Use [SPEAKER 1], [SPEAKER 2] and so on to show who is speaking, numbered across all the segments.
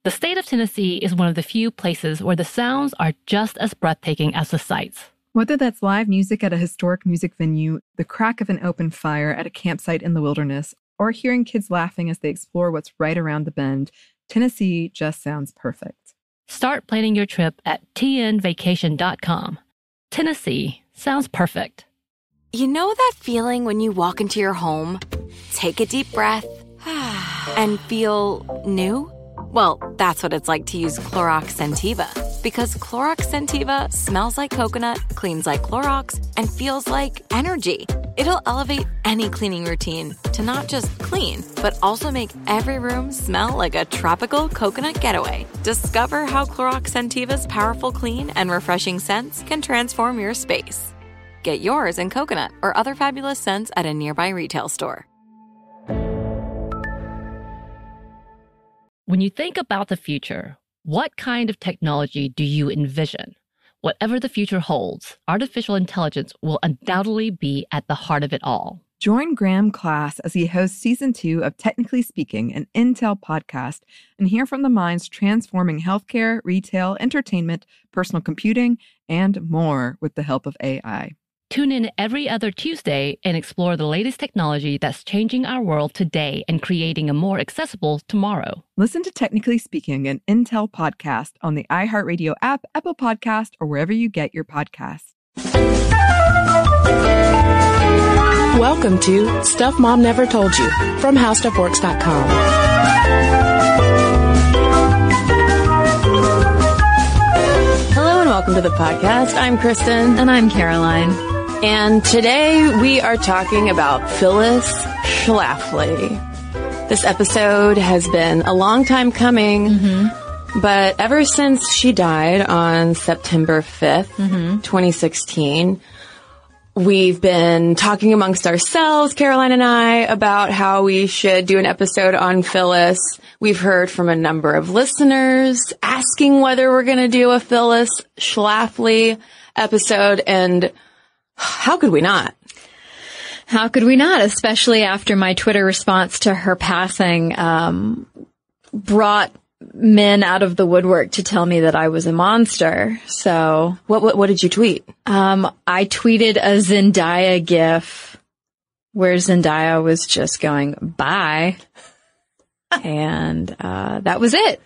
[SPEAKER 1] The state of Tennessee is one of the few places where the sounds are just as breathtaking as the sights.
[SPEAKER 2] Whether that's live music at a historic music venue, the crack of an open fire at a campsite in the wilderness, or hearing kids laughing as they explore what's right around the bend, Tennessee just sounds perfect.
[SPEAKER 1] Start planning your trip at tnvacation.com. Tennessee sounds perfect.
[SPEAKER 3] You know that feeling when you walk into your home, take a deep breath, and feel new? Well, that's what it's like to use Clorox Scentiva. Because Clorox Scentiva smells like coconut, cleans like Clorox, and feels like energy. It'll elevate any cleaning routine to not just clean, but also make every room smell like a tropical coconut getaway. Discover how Clorox Scentiva's powerful clean and refreshing scents can transform your space. Get yours in coconut or other fabulous scents at a nearby retail store.
[SPEAKER 1] When you think about the future, what kind of technology do you envision? Whatever the future holds, artificial intelligence will undoubtedly be at the heart of it all.
[SPEAKER 2] Join Graham Class as he hosts Season 2 of Technically Speaking, an Intel podcast, and hear from the minds transforming healthcare, retail, entertainment, personal computing, and more with the help of AI.
[SPEAKER 1] Tune in every other Tuesday and explore the latest technology that's changing our world today and creating a more accessible tomorrow.
[SPEAKER 2] Listen to Technically Speaking, an Intel podcast on the iHeartRadio app, Apple Podcast, or wherever you get your podcasts.
[SPEAKER 4] Welcome to Stuff Mom Never Told You from HowStuffWorks.com. Hello and welcome to the podcast. I'm Kristen.
[SPEAKER 5] And I'm Caroline.
[SPEAKER 4] And today we are talking about Phyllis Schlafly. This episode has been a long time coming, but ever since she died on September 5th, 2016, we've been talking amongst ourselves, Caroline and I, about how we should do an episode on Phyllis. We've heard from a number of listeners asking whether we're going to do a Phyllis Schlafly episode, and how could we not?
[SPEAKER 5] How could we not? Especially after my Twitter response to her passing brought men out of the woodwork to tell me that I was a monster. So
[SPEAKER 4] what did you tweet?
[SPEAKER 5] I tweeted a Zendaya gif where Zendaya was just going, bye. And that was it.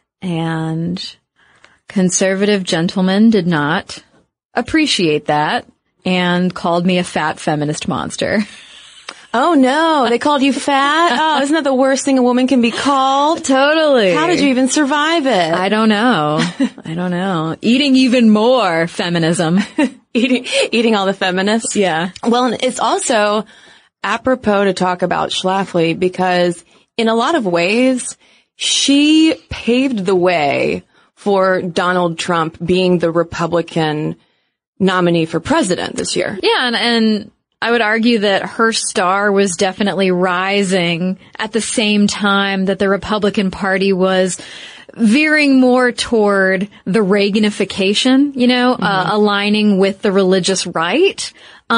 [SPEAKER 5] And conservative gentlemen did not appreciate that and called me a fat feminist monster.
[SPEAKER 4] Oh no, they called you fat? Oh, isn't that the worst thing a woman can be called?
[SPEAKER 5] Totally.
[SPEAKER 4] How did you even survive it?
[SPEAKER 5] I don't know. Eating even more feminism.
[SPEAKER 4] Eating all the feminists?
[SPEAKER 5] Yeah.
[SPEAKER 4] Well, and it's also apropos to talk about Schlafly because in a lot of ways, she paved the way for Donald Trump being the Republican nominee for president this year.
[SPEAKER 5] Yeah, and I would argue that her star was definitely rising at the same time that the Republican Party was veering more toward the Reaganification, aligning with the religious right,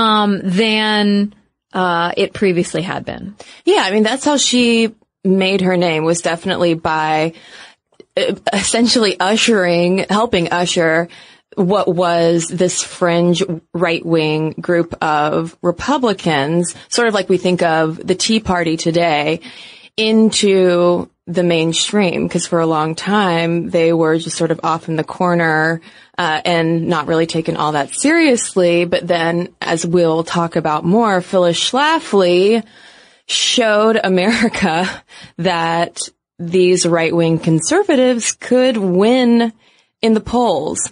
[SPEAKER 5] than it previously had been.
[SPEAKER 4] Yeah, I mean, that's how she made her name, was definitely by essentially helping usher what was this fringe right-wing group of Republicans, sort of like we think of the Tea Party today, into the mainstream, because for a long time they were just sort of off in the corner and not really taken all that seriously. But then, as we'll talk about more, Phyllis Schlafly showed America that these right-wing conservatives could win in the polls.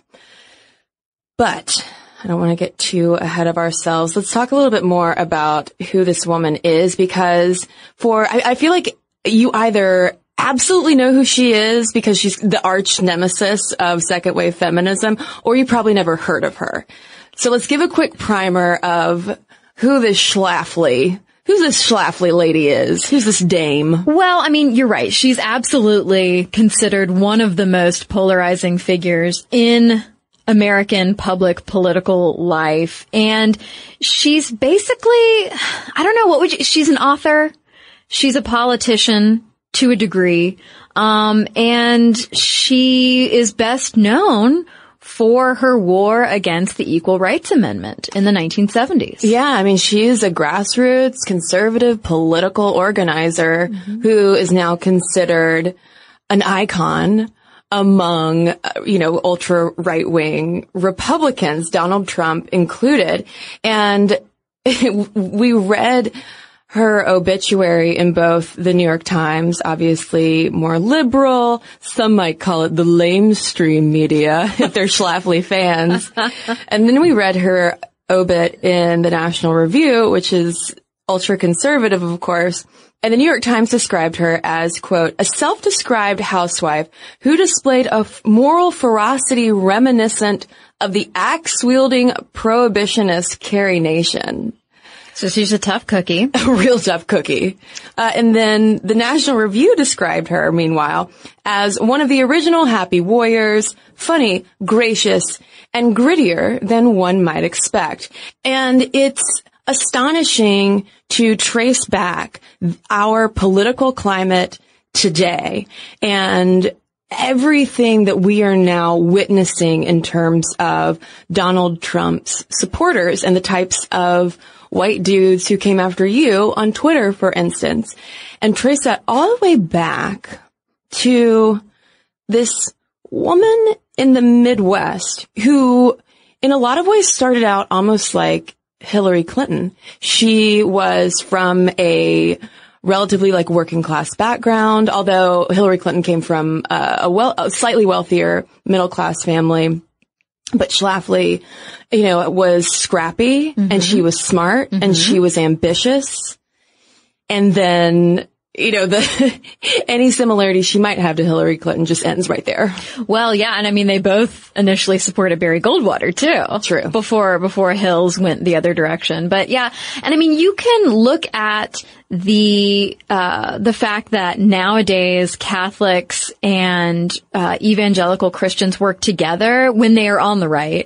[SPEAKER 4] But I don't want to get too ahead of ourselves. Let's talk a little bit more about who this woman is, because I feel like you either absolutely know who she is because she's the arch nemesis of second wave feminism, or you probably never heard of her. So let's give a quick primer of who this Schlafly lady is. Who's this dame?
[SPEAKER 5] Well, I mean, you're right. She's absolutely considered one of the most polarizing figures in American public political life. And she's basically, she's an author. She's a politician to a degree. And she is best known for her war against the Equal Rights Amendment in the 1970s.
[SPEAKER 4] Yeah, I mean, she is a grassroots conservative political organizer who is now considered an icon among, ultra right-wing Republicans, Donald Trump included. And we read her obituary in both the New York Times, obviously more liberal. Some might call it the lamestream media if they're Schlafly fans. And then we read her obit in the National Review, which is ultra conservative, of course. And the New York Times described her as, quote, a self-described housewife who displayed a moral ferocity reminiscent of the axe-wielding prohibitionist Carrie Nation.
[SPEAKER 5] So she's a tough cookie.
[SPEAKER 4] A real tough cookie. And then the National Review described her, meanwhile, as one of the original happy warriors, funny, gracious, and grittier than one might expect. And it's astonishing to trace back our political climate today and everything that we are now witnessing in terms of Donald Trump's supporters and the types of white dudes who came after you on Twitter, for instance, and trace that all the way back to this woman in the Midwest who, in a lot of ways, started out almost like Hillary Clinton. She was from a relatively working class background, although Hillary Clinton came from a slightly wealthier middle class family. But Schlafly, was scrappy and she was smart and she was ambitious. And then, any similarity she might have to Hillary Clinton just ends right there.
[SPEAKER 5] Well, yeah. And I mean, they both initially supported Barry Goldwater too.
[SPEAKER 4] True.
[SPEAKER 5] Before Hills went the other direction. But yeah. And I mean, you can look at the fact that nowadays Catholics and evangelical Christians work together when they are on the right.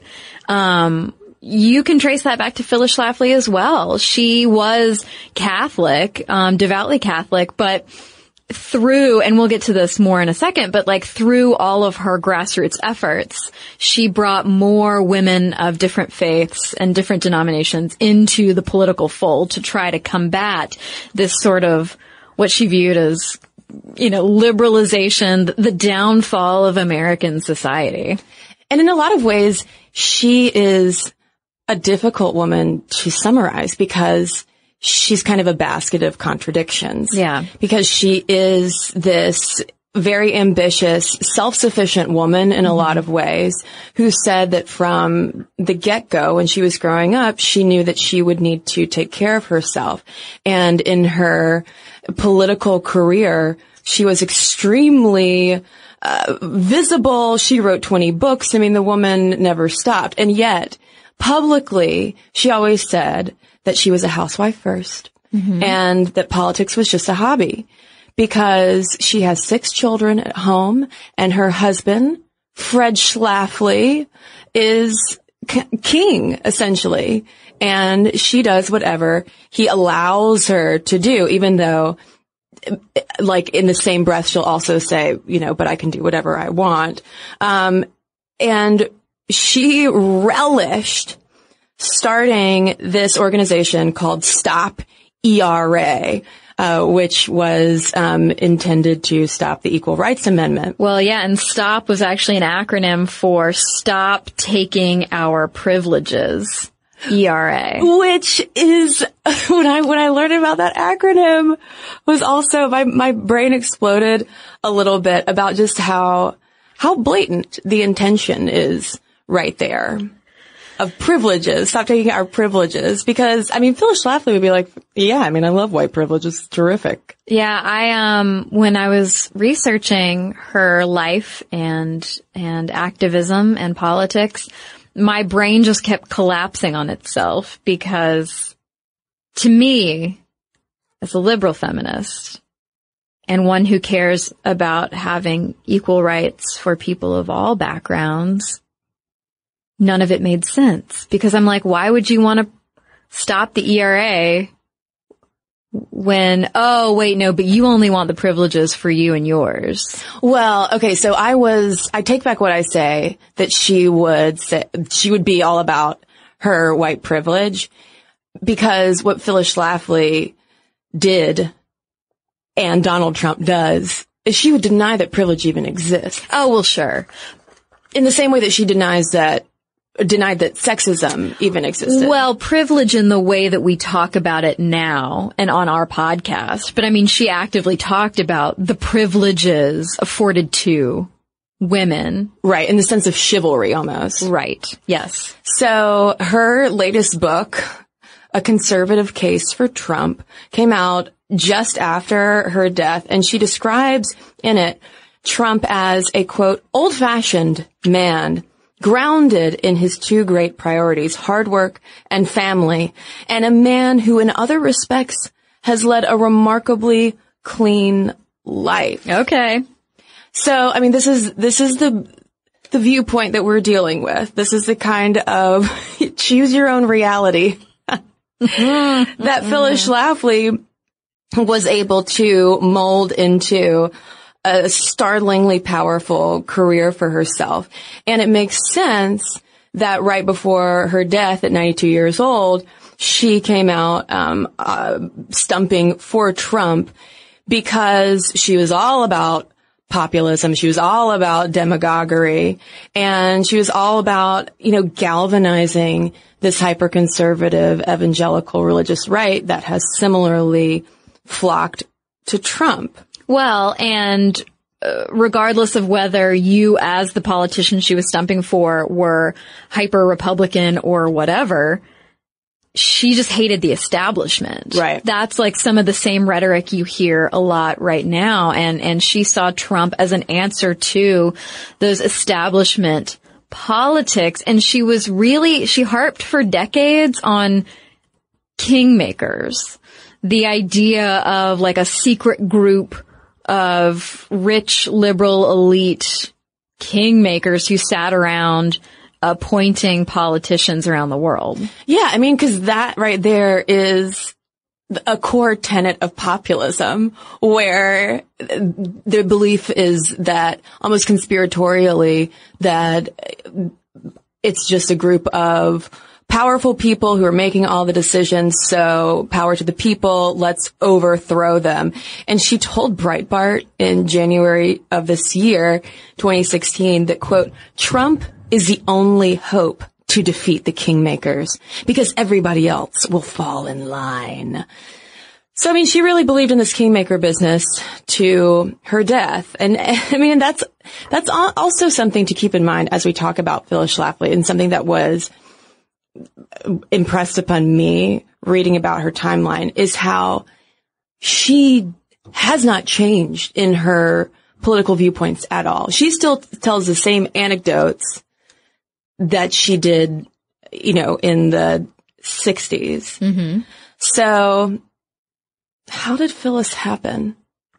[SPEAKER 5] You can trace that back to Phyllis Schlafly as well. She was Catholic, devoutly Catholic, but through, and we'll get to this more in a second, but through all of her grassroots efforts, she brought more women of different faiths and different denominations into the political fold to try to combat this sort of what she viewed as, liberalization, the downfall of American society.
[SPEAKER 4] And in a lot of ways, she is a difficult woman to summarize because she's kind of a basket of contradictions.
[SPEAKER 5] Yeah.
[SPEAKER 4] Because she is this very ambitious, self-sufficient woman in a lot of ways who said that from the get-go when she was growing up, she knew that she would need to take care of herself. And in her political career, she was extremely visible. She wrote 20 books. I mean, the woman never stopped. And yet, publicly, she always said that she was a housewife first and that politics was just a hobby because she has 6 children at home and her husband, Fred Schlafly, is king, essentially. And she does whatever he allows her to do, even though, in the same breath, she'll also say, but I can do whatever I want. And she relished starting this organization called Stop ERA, which was intended to stop the Equal Rights Amendment.
[SPEAKER 5] Well, yeah, and STOP was actually an acronym for Stop Taking Our Privileges. ERA.
[SPEAKER 4] Which is, when I learned about that acronym, was also, my brain exploded a little bit about just how blatant the intention is right there. Of privileges. Stop taking our privileges. Because, Phyllis Schlafly would be like, yeah, I love white privilege. It's terrific.
[SPEAKER 5] Yeah, when I was researching her life and activism and politics, my brain just kept collapsing on itself because to me, as a liberal feminist and one who cares about having equal rights for people of all backgrounds, none of it made sense because I'm like, why would you want to stop the ERA when, oh, wait, no, but you only want the privileges for you and yours.
[SPEAKER 4] Well, okay, so I take back what I say, that she would be all about her white privilege, because what Phyllis Schlafly did and Donald Trump does is she would deny that privilege even exists.
[SPEAKER 5] Oh, well, sure.
[SPEAKER 4] In the same way that she denied that sexism even existed.
[SPEAKER 5] Well, privilege in the way that we talk about it now and on our podcast. But I mean, she actively talked about the privileges afforded to women.
[SPEAKER 4] Right, in the sense of chivalry almost.
[SPEAKER 5] Right, yes.
[SPEAKER 4] So her latest book, A Conservative Case for Trump, came out just after her death, and she describes in it Trump as a, quote, old-fashioned man, grounded in his two great priorities, hard work and family, and a man who in other respects has led a remarkably clean life.
[SPEAKER 5] Okay.
[SPEAKER 4] So, I mean, this is the viewpoint that we're dealing with. This is the kind of choose your own reality that Phyllis Schlafly was able to mold into a startlingly powerful career for herself. And it makes sense that right before her death at 92 years old, she came out stumping for Trump, because she was all about populism. She was all about demagoguery, and she was all about, galvanizing this hyper-conservative evangelical religious right that has similarly flocked to Trump.
[SPEAKER 5] Well, and regardless of whether you, as the politician she was stumping for, were hyper-Republican or whatever, she just hated the establishment.
[SPEAKER 4] Right.
[SPEAKER 5] That's like some of the same rhetoric you hear a lot right now. And she saw Trump as an answer to those establishment politics. And she harped for decades on kingmakers. The idea of like a secret group of rich, liberal, elite kingmakers who sat around appointing politicians around the world.
[SPEAKER 4] Yeah, I mean, because that right there is a core tenet of populism, where the belief is that, almost conspiratorially, that it's just a group of powerful people who are making all the decisions, so power to the people, let's overthrow them. And she told Breitbart in January of this year, 2016, that, quote, Trump is the only hope to defeat the kingmakers, because everybody else will fall in line. So, I mean, she really believed in this kingmaker business to her death. And, I mean, that's also something to keep in mind as we talk about Phyllis Schlafly, and something that was impressed upon me reading about her timeline, is how she has not changed in her political viewpoints at all. She still tells the same anecdotes that she did, in the 60s. Mm-hmm. So how did Phyllis happen?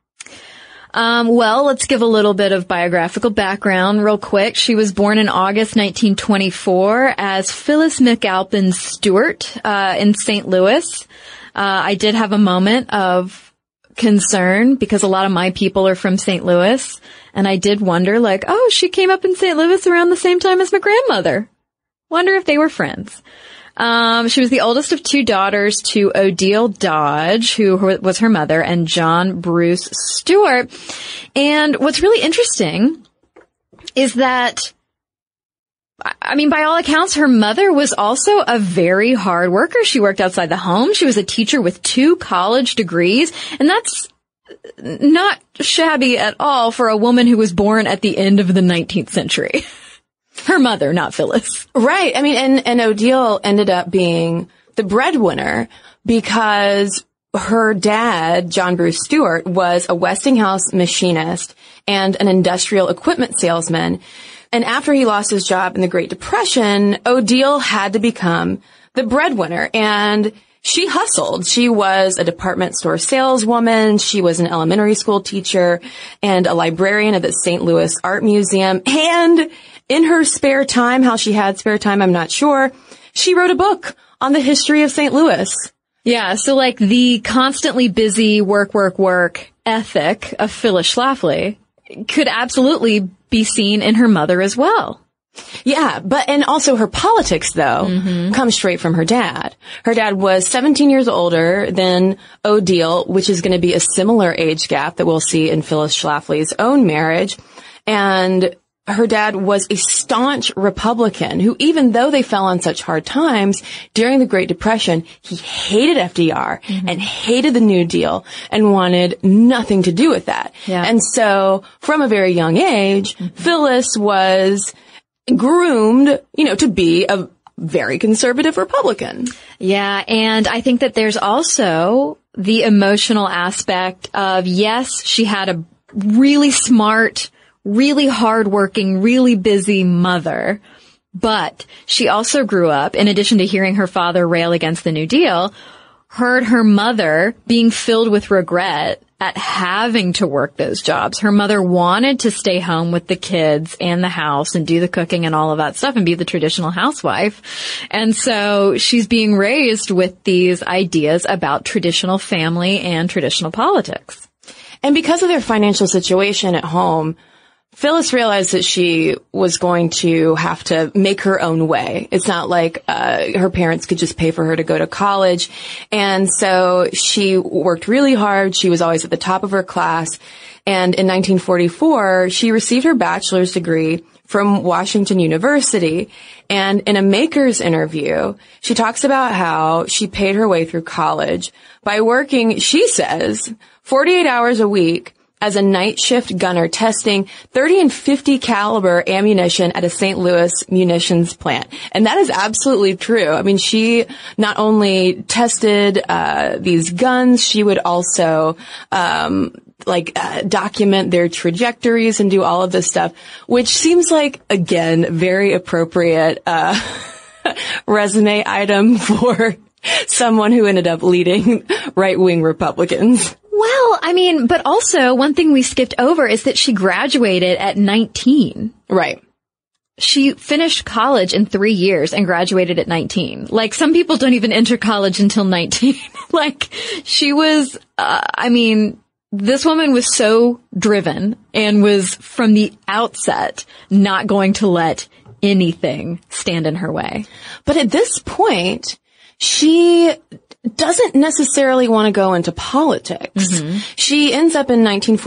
[SPEAKER 5] Well, let's give a little bit of biographical background real quick. She was born in August 1924 as Phyllis McAlpin Stewart, in St. Louis. I did have a moment of concern because a lot of my people are from St. Louis, and I did wonder, she came up in St. Louis around the same time as my grandmother. Wonder if they were friends. She was the oldest of two daughters to Odile Dodge, who was her mother, and John Bruce Stewart. And what's really interesting is that, I mean, by all accounts, her mother was also a very hard worker. She worked outside the home. She was a teacher with 2 college degrees, and that's not shabby at all for a woman who was born at the end of the 19th century. Her mother, not Phyllis.
[SPEAKER 4] Right. I mean, and Odile ended up being the breadwinner because her dad, John Bruce Stewart, was a Westinghouse machinist and an industrial equipment salesman. And after he lost his job in the Great Depression, Odile had to become the breadwinner, and she hustled. She was a department store saleswoman. She was an elementary school teacher and a librarian at the St. Louis Art Museum. And in her spare time, how she had spare time, I'm not sure, she wrote a book on the history of St. Louis.
[SPEAKER 5] Yeah, so like the constantly busy work ethic of Phyllis Schlafly could absolutely be seen in her mother as well.
[SPEAKER 4] Yeah, and also her politics, though, come straight from her dad. Her dad was 17 years older than Odile, which is going to be a similar age gap that we'll see in Phyllis Schlafly's own marriage. And her dad was a staunch Republican who, even though they fell on such hard times during the Great Depression, he hated FDR and hated the New Deal and wanted nothing to do with that.
[SPEAKER 5] Yeah.
[SPEAKER 4] And so from a very young age, Phyllis was groomed, to be a very conservative Republican.
[SPEAKER 5] Yeah, and I think that there's also the emotional aspect of, yes, she had a really smart, really hardworking, really busy mother, but she also grew up, in addition to hearing her father rail against the New Deal, heard her mother being filled with regret at having to work those jobs. Her mother wanted to stay home with the kids and the house and do the cooking and all of that stuff and be the traditional housewife. And so she's being raised with these ideas about traditional family and traditional politics.
[SPEAKER 4] And because of their financial situation at home, Phyllis realized that she was going to have to make her own way. It's not like her parents could just pay for her to go to college. And so she worked really hard. She was always at the top of her class. And in 1944, she received her bachelor's degree from Washington University. And in a Maker's interview, she talks about how she paid her way through college by working, she says, 48 hours a week as a night shift gunner testing 30 and 50 caliber ammunition at a St. Louis munitions plant. And that is absolutely true. I mean, she not only tested these guns, she would also document their trajectories and do all of this stuff, which seems like, again, very appropriate resume item for someone who ended up leading right-wing Republicans.
[SPEAKER 5] Well, I mean, but also one thing we skipped over is that she graduated at 19.
[SPEAKER 4] Right.
[SPEAKER 5] She finished college in 3 years and graduated at 19. Like, some people don't even enter college until 19. Like, she was, this woman was so driven and was from the outset not going to let anything stand in her way.
[SPEAKER 4] But at this point, she doesn't necessarily want to go into politics. She ends up in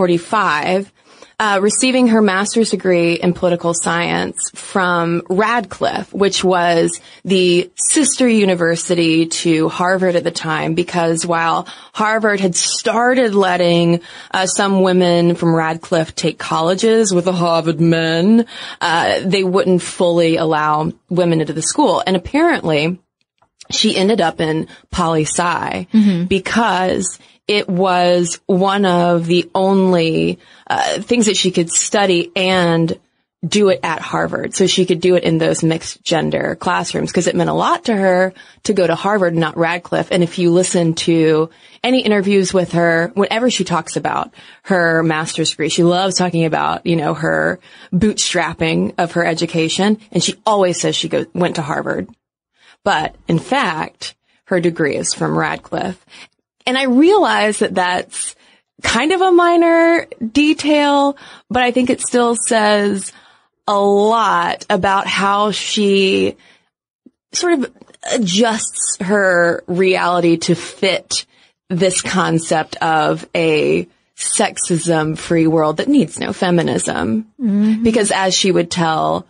[SPEAKER 4] 1945 receiving her master's degree in political science from Radcliffe, which was the sister university to Harvard at the time, because while Harvard had started letting some women from Radcliffe take colleges with the Harvard men, they wouldn't fully allow women into the school. And apparently she ended up in poli-sci because it was one of the only things that she could study and do it at Harvard. So she could do it in those mixed gender classrooms, because it meant a lot to her to go to Harvard, not Radcliffe. And if you listen to any interviews with her, whenever she talks about her master's degree, she loves talking about, her bootstrapping of her education. And she always says she went to Harvard. But in fact, her degree is from Radcliffe. And I realize that that's kind of a minor detail, but I think it still says a lot about how she sort of adjusts her reality to fit this concept of a sexism-free world that needs no feminism. Because as she would tell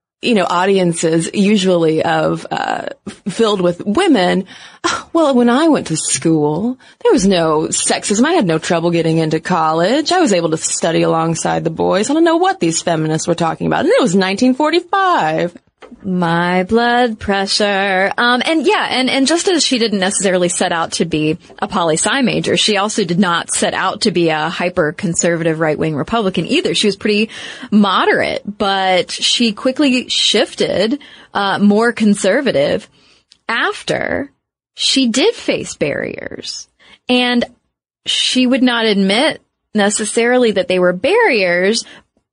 [SPEAKER 4] audiences usually of, filled with women, well, when I went to school, there was no sexism. I had no trouble getting into college. I was able to study alongside the boys. I don't know what these feminists were talking about. And it was 1945.
[SPEAKER 5] My blood pressure. And just as she didn't necessarily set out to be a poli-sci major, she also did not set out to be a hyper-conservative right-wing Republican either. She was pretty moderate, but she quickly shifted, more conservative after she did face barriers. And she would not admit necessarily that they were barriers,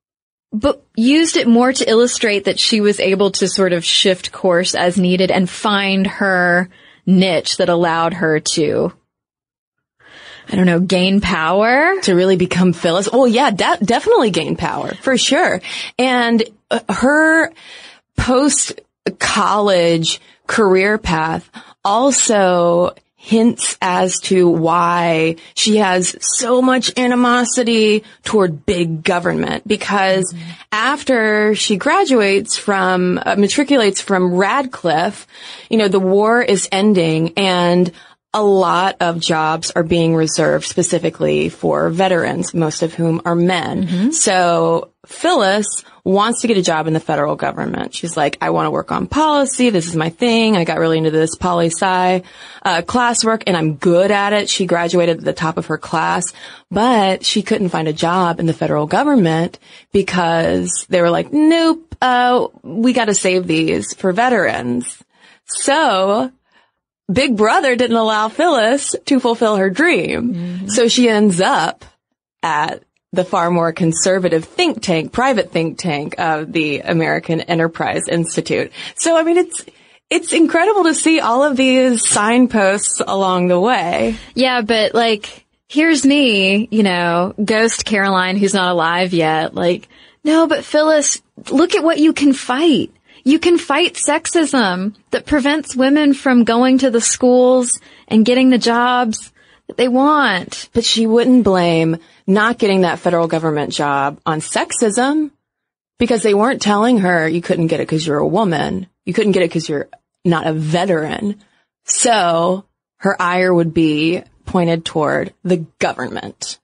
[SPEAKER 5] but used it more to illustrate that she was able to sort of shift course as needed and find her niche that allowed her to, I don't know, gain power?
[SPEAKER 4] To really become Phyllis? Well, yeah, definitely gain power, for sure. And her post-college career path also hints as to why she has so much animosity toward big government, because after she matriculates from Radcliffe, the war is ending and a lot of jobs are being reserved specifically for veterans, most of whom are men. So Phyllis wants to get a job in the federal government. She's like, I want to work on policy. This is my thing. I got really into this poli-sci classwork, and I'm good at it. She graduated at the top of her class, but she couldn't find a job in the federal government because they were like, nope, we got to save these for veterans. So Big Brother didn't allow Phyllis to fulfill her dream. So she ends up at the far more conservative private think tank of the American Enterprise Institute. So, I mean, it's incredible to see all of these signposts along the way.
[SPEAKER 5] Yeah, but here's me, ghost Caroline who's not alive yet. No, but Phyllis, look at what you can fight. You can fight sexism that prevents women from going to the schools and getting the jobs that they want.
[SPEAKER 4] But she wouldn't blame not getting that federal government job on sexism, because they weren't telling her you couldn't get it because you're a woman. You couldn't get it because you're not a veteran. So her ire would be pointed toward the government.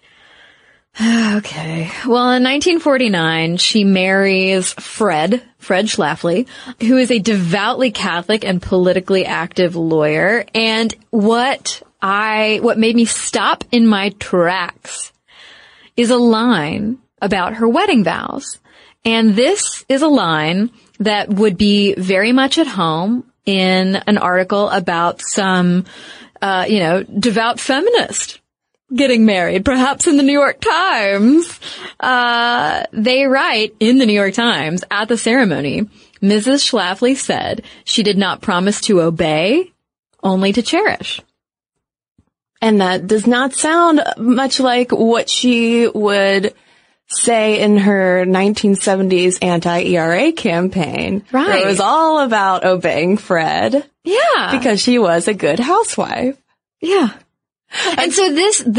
[SPEAKER 5] Okay. Well, in 1949, she marries Fred Schlafly, who is a devoutly Catholic and politically active lawyer. And what made me stop in my tracks is a line about her wedding vows. And this is a line that would be very much at home in an article about some, devout feminist getting married, perhaps in the New York Times. They write in the New York Times, at the ceremony, Mrs. Schlafly said she did not promise to obey, only to cherish.
[SPEAKER 4] And that does not sound much like what she would say in her 1970s anti-ERA campaign.
[SPEAKER 5] Right.
[SPEAKER 4] It was all about obeying Fred.
[SPEAKER 5] Yeah.
[SPEAKER 4] Because she was a good housewife.
[SPEAKER 5] Yeah. And so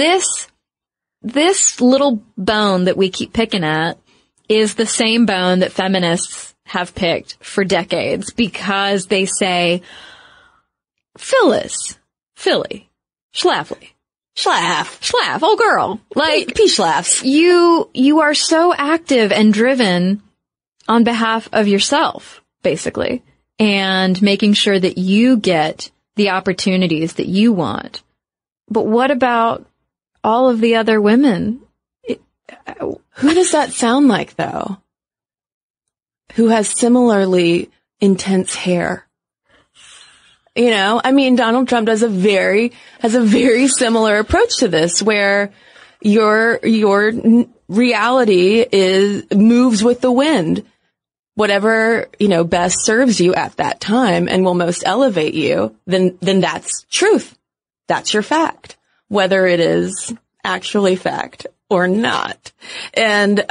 [SPEAKER 5] this little bone that we keep picking at is the same bone that feminists have picked for decades, because they say, Phyllis, Philly, Schlafly, Schlaff, oh girl,
[SPEAKER 4] P-Schlaffs.
[SPEAKER 5] You are so active and driven on behalf of yourself, basically, and making sure that you get the opportunities that you want. But what about all of the other women?
[SPEAKER 4] Who does that sound like, though? Who has similarly intense hair? Donald Trump has a very similar approach to this, where your reality moves with the wind. Whatever, best serves you at that time and will most elevate you, then that's truth. That's your fact, whether it is actually fact or not. And,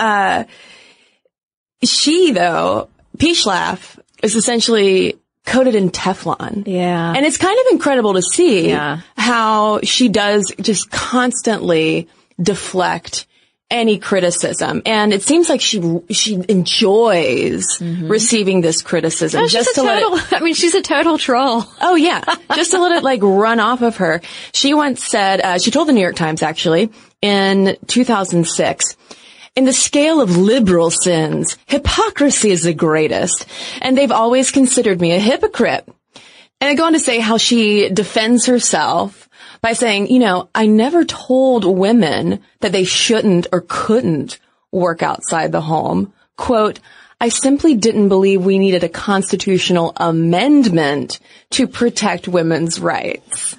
[SPEAKER 4] she, though, P-Schlaff, is essentially coated in Teflon.
[SPEAKER 5] Yeah.
[SPEAKER 4] And it's kind of incredible to see how she does just constantly deflect any criticism. And it seems like she enjoys receiving this criticism.
[SPEAKER 5] She's a total troll.
[SPEAKER 4] Oh yeah. Just to let it run off of her. She once said, she told the New York Times actually in 2006, in the scale of liberal sins, hypocrisy is the greatest. And they've always considered me a hypocrite. And I go on to say how she defends herself by saying, I never told women that they shouldn't or couldn't work outside the home. Quote, I simply didn't believe we needed a constitutional amendment to protect women's rights.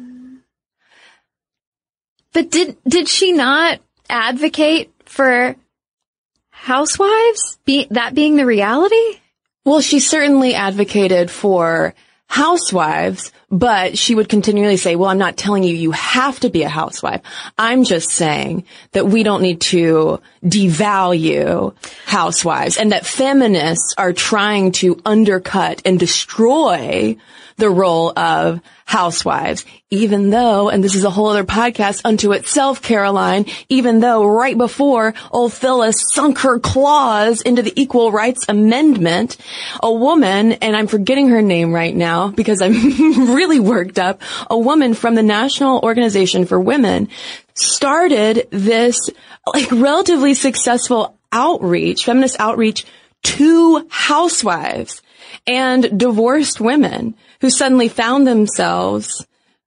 [SPEAKER 5] But did she not advocate for housewives, that being the reality?
[SPEAKER 4] Well, she certainly advocated for housewives, But she would continually say, well, I'm not telling you you have to be a housewife. I'm just saying that we don't need to devalue housewives, and that feminists are trying to undercut and destroy the role of housewives, even though, and this is a whole other podcast unto itself, Caroline, even though right before old Phyllis sunk her claws into the Equal Rights Amendment, a woman, and I'm forgetting her name right now because I'm really worked up, a woman from the National Organization for Women started this relatively successful outreach, feminist outreach to housewives and divorced women who suddenly found themselves,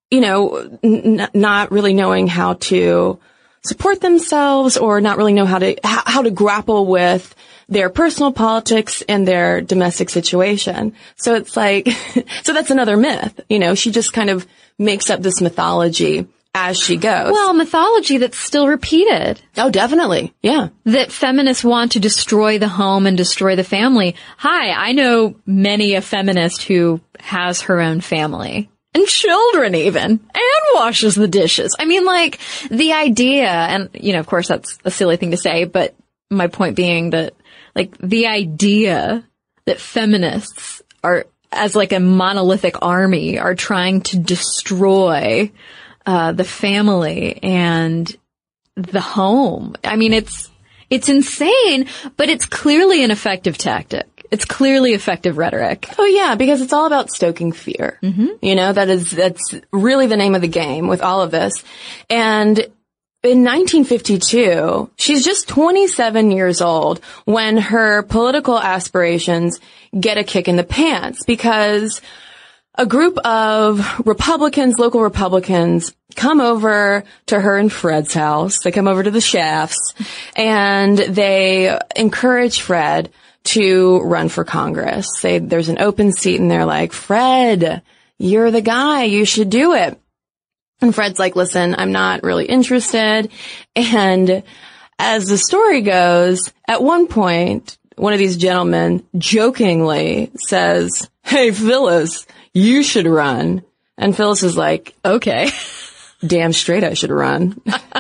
[SPEAKER 4] not really knowing how to support themselves or not really know how to grapple with their personal politics and their domestic situation. So it's so that's another myth. She just kind of makes up this mythology as she goes.
[SPEAKER 5] Well, mythology that's still repeated.
[SPEAKER 4] Oh, definitely. Yeah.
[SPEAKER 5] That feminists want to destroy the home and destroy the family. Hi, I know many a feminist who has her own family. And children even. And washes the dishes. I mean, the idea, and, of course that's a silly thing to say, but my point being that, the idea that feminists are, as a monolithic army, are trying to destroy the family and the home. I mean, it's insane, but it's clearly an effective tactic. It's clearly effective rhetoric.
[SPEAKER 4] Oh yeah, because it's all about stoking fear. Mm-hmm. That's really the name of the game with all of this. And in 1952, she's just 27 years old when her political aspirations get a kick in the pants, because a group of Republicans, local Republicans, come over to her and Fred's house. They come over to the Shafts, and they encourage Fred to run for Congress. There's an open seat, and they're like, Fred, you're the guy. You should do it. And Fred's like, listen, I'm not really interested. And as the story goes, at one point, one of these gentlemen jokingly says, hey, Phyllis, you should run. And Phyllis is like, okay, damn straight I should run.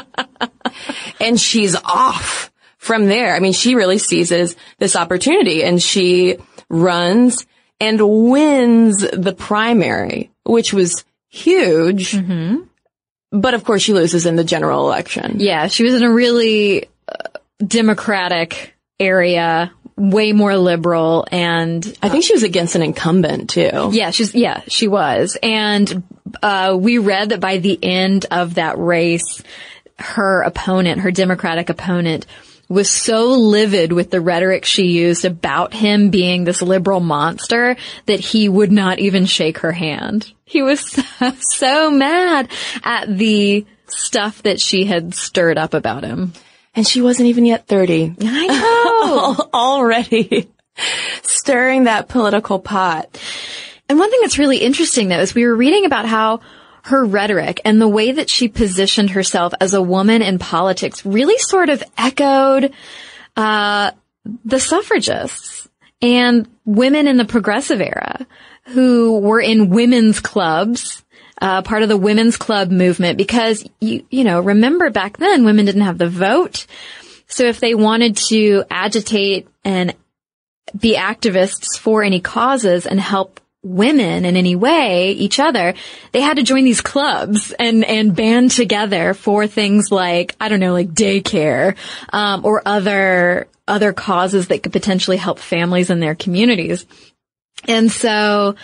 [SPEAKER 4] And she's off from there. I mean, she really seizes this opportunity, and she runs and wins the primary, which was huge. Mm-hmm. But of course she loses in the general election.
[SPEAKER 5] Yeah, she was in a really Democratic area, way more liberal, and
[SPEAKER 4] I think she was against an incumbent too.
[SPEAKER 5] Yeah, she was. And we read that by the end of that race, her Democratic opponent, was so livid with the rhetoric she used about him being this liberal monster that he would not even shake her hand. He was so mad at the stuff that she had stirred up about him.
[SPEAKER 4] And she wasn't even yet 30.
[SPEAKER 5] I know.
[SPEAKER 4] Already stirring that political pot.
[SPEAKER 5] And one thing that's really interesting, though, is we were reading about how her rhetoric and the way that she positioned herself as a woman in politics really sort of echoed the suffragists and women in the progressive era who were in women's clubs, part of the women's club movement, because remember back then women didn't have the vote. So if they wanted to agitate and be activists for any causes and help women in any way, each other, they had to join these clubs and band together for things like, I don't know, like daycare, or other causes that could potentially help families in their communities. And so,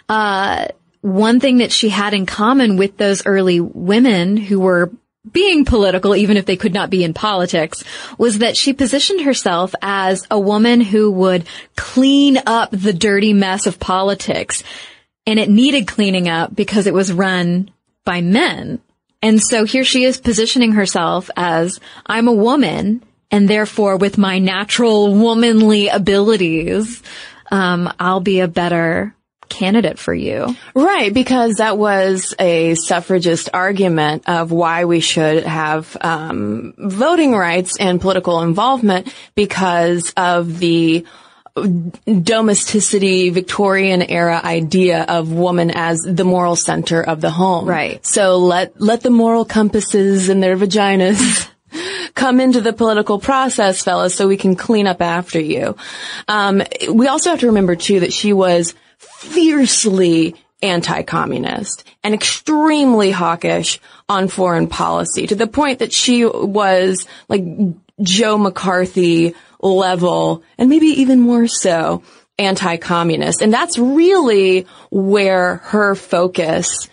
[SPEAKER 5] one thing that she had in common with those early women who were being political, even if they could not be in politics, was that she positioned herself as a woman who would clean up the dirty mess of politics. And it needed cleaning up because it was run by men. And so here she is positioning herself as, I'm a woman, and therefore with my natural womanly abilities, I'll be a better candidate for you.
[SPEAKER 4] Right, because that was a suffragist argument of why we should have voting rights and political involvement, because of the domesticity, Victorian era idea of woman as the moral center of the home.
[SPEAKER 5] Right.
[SPEAKER 4] So let the moral compasses and their vaginas come into the political process, fellas, so we can clean up after you. We also have to remember too that she was fiercely anti-communist and extremely hawkish on foreign policy, to the point that she was like Joe McCarthy level, and maybe even more so, anti-communist. And that's really where her focus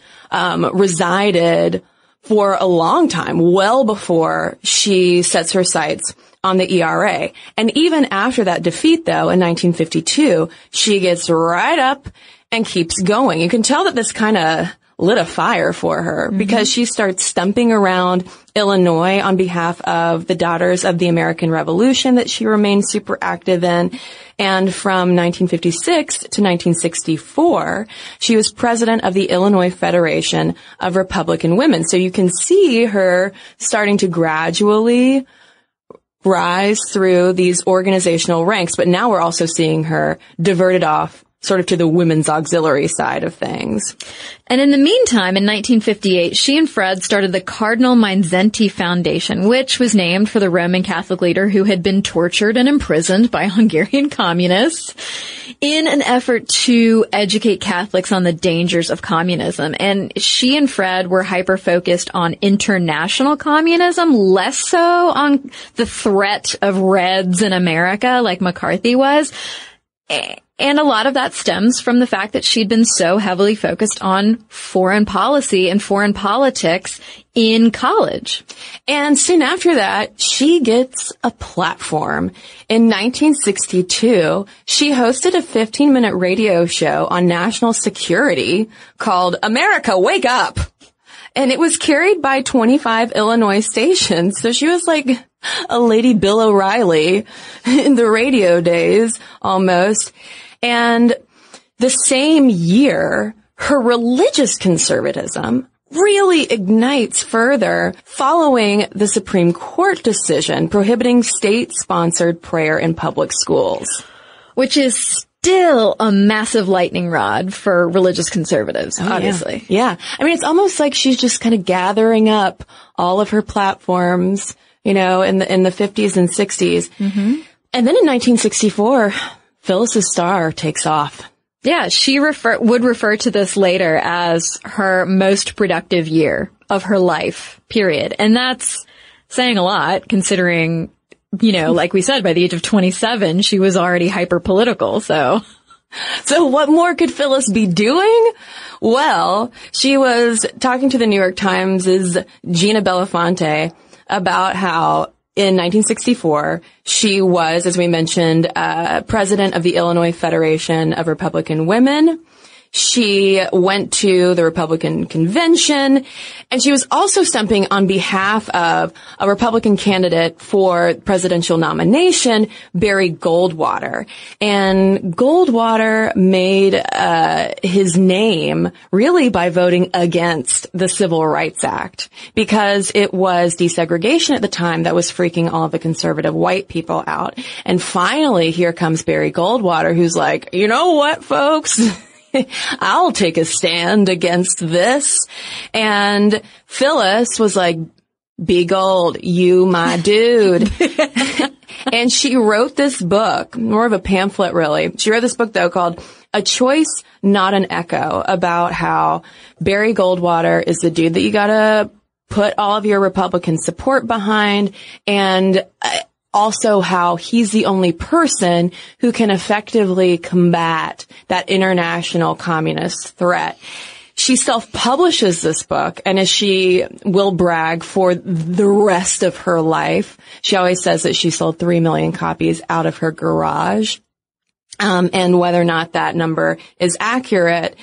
[SPEAKER 4] resided for a long time, well before she sets her sights on the ERA. And even after that defeat, though, in 1952, she gets right up and keeps going. You can tell that this kind of lit a fire for her, because she starts stumping around Illinois on behalf of the Daughters of the American Revolution that she remained super active in. And from 1956 to 1964, she was president of the Illinois Federation of Republican Women. So you can see her starting to gradually rise through these organizational ranks. But now we're also seeing her diverted off sort of to the women's auxiliary side of things.
[SPEAKER 5] And in the meantime, in 1958, she and Fred started the Cardinal Mindszenty Foundation, which was named for the Roman Catholic leader who had been tortured and imprisoned by Hungarian communists, in an effort to educate Catholics on the dangers of communism. And she and Fred were hyper-focused on international communism, less so on the threat of Reds in America like McCarthy was. And a lot of that stems from the fact that she'd been so heavily focused on foreign policy and foreign politics in college.
[SPEAKER 4] And soon after that, she gets a platform. In 1962, she hosted a 15-minute radio show on national security called America, Wake Up! And it was carried by 25 Illinois stations. So she was like a Lady Bill O'Reilly in the radio days, almost. And the same year, her religious conservatism really ignites further following the Supreme Court decision prohibiting state-sponsored prayer in public schools.
[SPEAKER 5] Which is still a massive lightning rod for religious conservatives, obviously.
[SPEAKER 4] Yeah. I mean, it's almost like she's just kind of gathering up all of her platforms, you know, in the 50s and 60s. Mm-hmm. And then in 1964, Phyllis's star takes off.
[SPEAKER 5] Yeah, she would refer to this later as her most productive year of her life, period. And that's saying a lot, considering, you know, like we said, by the age of 27, she was already hyper-political, so
[SPEAKER 4] what more could Phyllis be doing? Well, she was talking to the New York Times' Gina Belafonte about how in 1964, she was, as we mentioned, president of the Illinois Federation of Republican Women. She went to the Republican convention, and she was also stumping on behalf of a Republican candidate for presidential nomination, Barry Goldwater. And Goldwater made his name really by voting against the Civil Rights Act, because it was desegregation at the time that was freaking all of the conservative white people out. And finally, here comes Barry Goldwater, who's like, you know what, folks? I'll take a stand against this. And Phyllis was like, be gold, you my dude. And she wrote this book, more of a pamphlet really. She wrote this book though called A Choice, Not an Echo, about how Barry Goldwater is the dude that you gotta put all of your Republican support behind, and also how he's the only person who can effectively combat that international communist threat. She self-publishes this book, and as she will brag for the rest of her life, she always says that she sold 3 million copies out of her garage. And whether or not that number is accurate,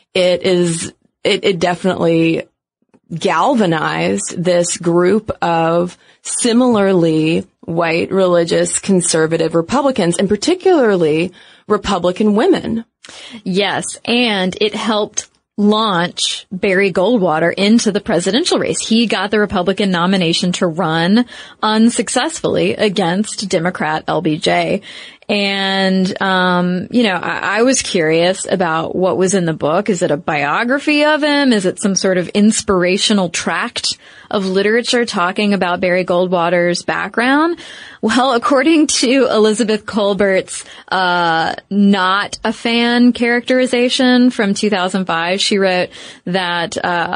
[SPEAKER 4] it definitely galvanized this group of similarly white, religious, conservative Republicans, and particularly Republican women.
[SPEAKER 5] Yes, and it helped launch Barry Goldwater into the presidential race. He got the Republican nomination to run unsuccessfully against Democrat LBJ. And, I was curious about what was in the book. Is it a biography of him? Is it some sort of inspirational tract of literature talking about Barry Goldwater's background? Well, according to Elizabeth Colbert's, not a fan characterization from 2005, she wrote that,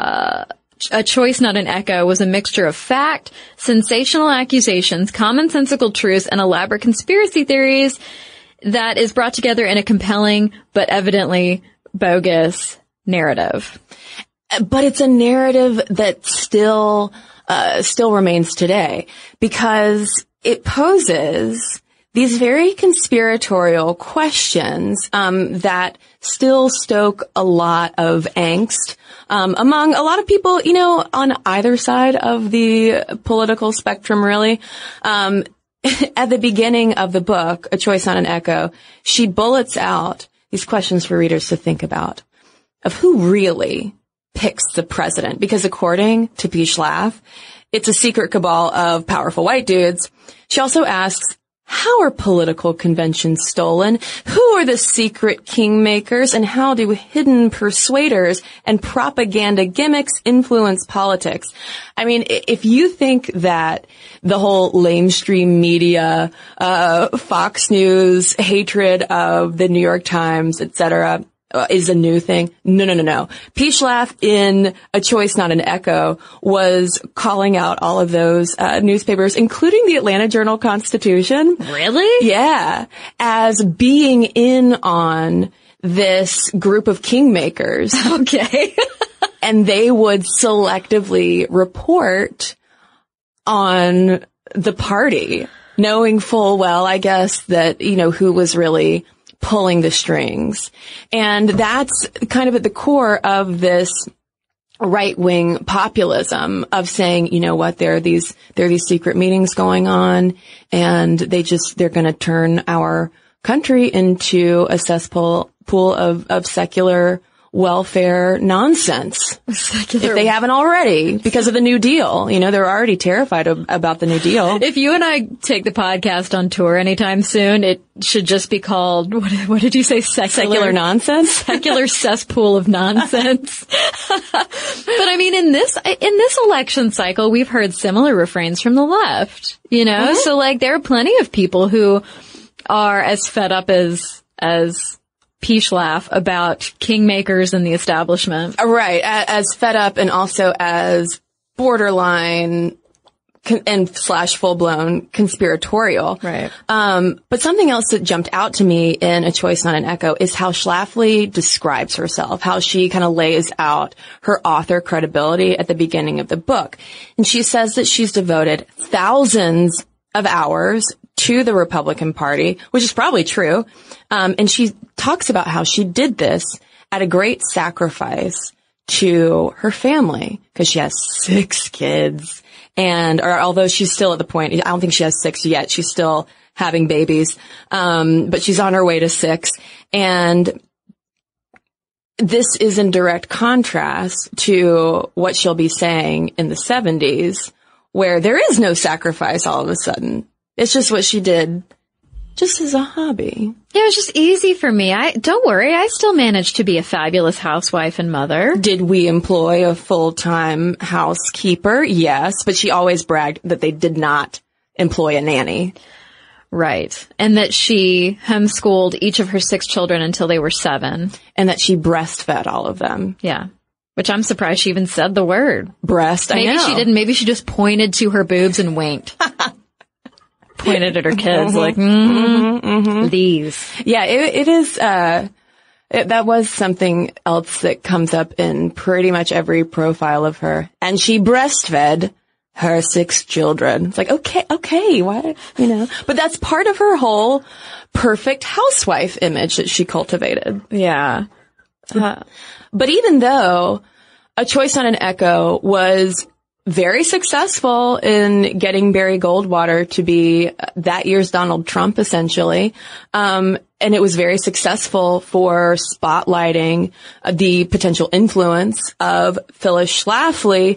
[SPEAKER 5] A Choice Not an Echo was a mixture of fact, sensational accusations, commonsensical truths, and elaborate conspiracy theories that is brought together in a compelling but evidently bogus narrative.
[SPEAKER 4] But it's a narrative that still remains today, because it poses these very conspiratorial questions that still stoke a lot of angst among a lot of people, on either side of the political spectrum, really. At the beginning of the book, A Choice Not an Echo, she bullets out these questions for readers to think about of who really picks the president. Because according to P. Schlaf, it's a secret cabal of powerful white dudes. She also asks, how are political conventions stolen? Who are the secret kingmakers? And how do hidden persuaders and propaganda gimmicks influence politics? I mean, if you think that the whole lamestream media, Fox News hatred of the New York Times, etc., is a new thing. No. P. Schlaf in A Choice Not an Echo was calling out all of those newspapers, including the Atlanta Journal-Constitution.
[SPEAKER 5] Really?
[SPEAKER 4] Yeah. As being in on this group of kingmakers.
[SPEAKER 5] Okay.
[SPEAKER 4] And they would selectively report on the party, knowing full well, I guess, that, who was really pulling the strings. And that's kind of at the core of this right-wing populism of saying, you know what, there are these secret meetings going on, and they're going to turn our country into a cesspool of secular welfare nonsense. If they haven't already, because of the New Deal. They're already terrified about the New Deal.
[SPEAKER 5] If you and I take the podcast on tour anytime soon, it should just be called, what did you say?
[SPEAKER 4] Secular nonsense?
[SPEAKER 5] Secular cesspool of nonsense. But I mean, in this election cycle, we've heard similar refrains from the left,
[SPEAKER 4] Mm-hmm.
[SPEAKER 5] So there are plenty of people who are as fed up as P. Schlaf about kingmakers and the establishment.
[SPEAKER 4] Right. As fed up and also as borderline and / full-blown conspiratorial.
[SPEAKER 5] Right.
[SPEAKER 4] But something else that jumped out to me in A Choice Not an Echo is how Schlafly describes herself, how she kind of lays out her author credibility at the beginning of the book. And she says that she's devoted thousands of hours to the Republican Party, which is probably true. And she talks about how she did this at a great sacrifice to her family, because she has 6 kids. Although she's still at the point, I don't think she has 6 yet. She's still having babies. But she's on her way to 6. And this is in direct contrast to what she'll be saying in the 70s, where there is no sacrifice all of a sudden. It's just what she did just as a hobby.
[SPEAKER 5] Yeah, it was just easy for me. Don't worry, I still managed to be a fabulous housewife and mother.
[SPEAKER 4] Did we employ a full-time housekeeper? Yes, but she always bragged that they did not employ a nanny.
[SPEAKER 5] Right. And that she homeschooled each of her 6 children until they were 7.
[SPEAKER 4] And that she breastfed all of them.
[SPEAKER 5] Yeah. Which I'm surprised she even said the word.
[SPEAKER 4] Breast, I know.
[SPEAKER 5] Maybe she didn't. Maybe she just pointed to her boobs and winked. Pointed at her kids these.
[SPEAKER 4] Yeah, it is, that was something else that comes up in pretty much every profile of her. And she breastfed her 6 children. It's like, okay, what? But that's part of her whole perfect housewife image that she cultivated.
[SPEAKER 5] Yeah.
[SPEAKER 4] But even though A Choice Not an Echo was very successful in getting Barry Goldwater to be that year's Donald Trump, essentially. And it was very successful for spotlighting the potential influence of Phyllis Schlafly,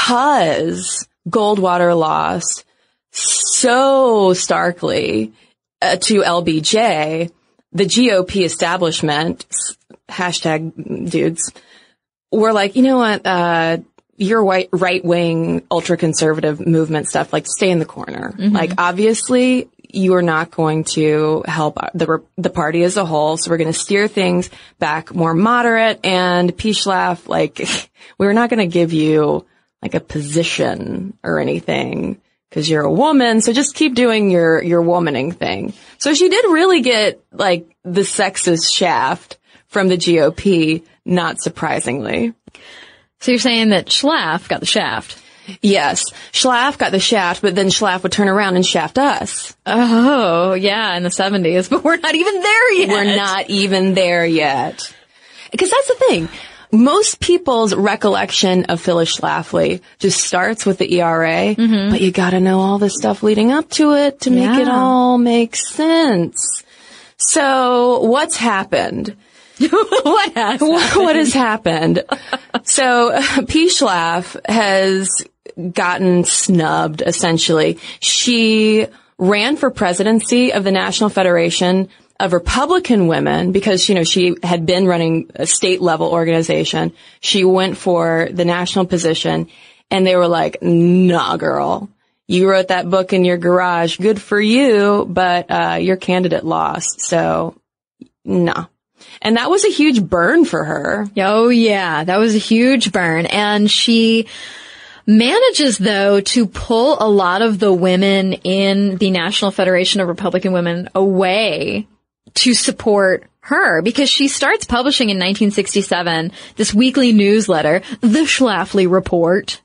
[SPEAKER 4] because Goldwater lost so starkly to LBJ, the GOP establishment, hashtag dudes, were like, you know what, your right-wing, ultra-conservative movement stuff, like, stay in the corner. Mm-hmm. Like, obviously, you are not going to help the party as a whole, so we're going to steer things back more moderate. And Pishlaf, like, we're not going to give you, like, a position or anything because you're a woman, so just keep doing your womaning thing. So she did really get, like, the sexist shaft from the GOP, not surprisingly.
[SPEAKER 5] So you're saying that Schlaf got the shaft?
[SPEAKER 4] Yes. Schlaf got the shaft, but then Schlaf would turn around and shaft us.
[SPEAKER 5] Oh, yeah, in the 70s, but we're not even there yet.
[SPEAKER 4] We're not even there yet. Because that's the thing. Most people's recollection of Phyllis Schlafly just starts with the ERA, but you gotta know all the stuff leading up to it to make it all make sense. So, what's happened?
[SPEAKER 5] What has
[SPEAKER 4] happened? So, Pishlaf has gotten snubbed, essentially. She ran for presidency of the National Federation of Republican Women because, you know, she had been running a state-level organization. She went for the national position, and they were like, nah, girl. You wrote that book in your garage. Good for you, but your candidate lost. So, nah. And that was a huge burn for her.
[SPEAKER 5] Oh, yeah. That was a huge burn. And she manages, though, to pull a lot of the women in the National Federation of Republican Women away to support her because she starts publishing in 1967 this weekly newsletter, The Schlafly Report.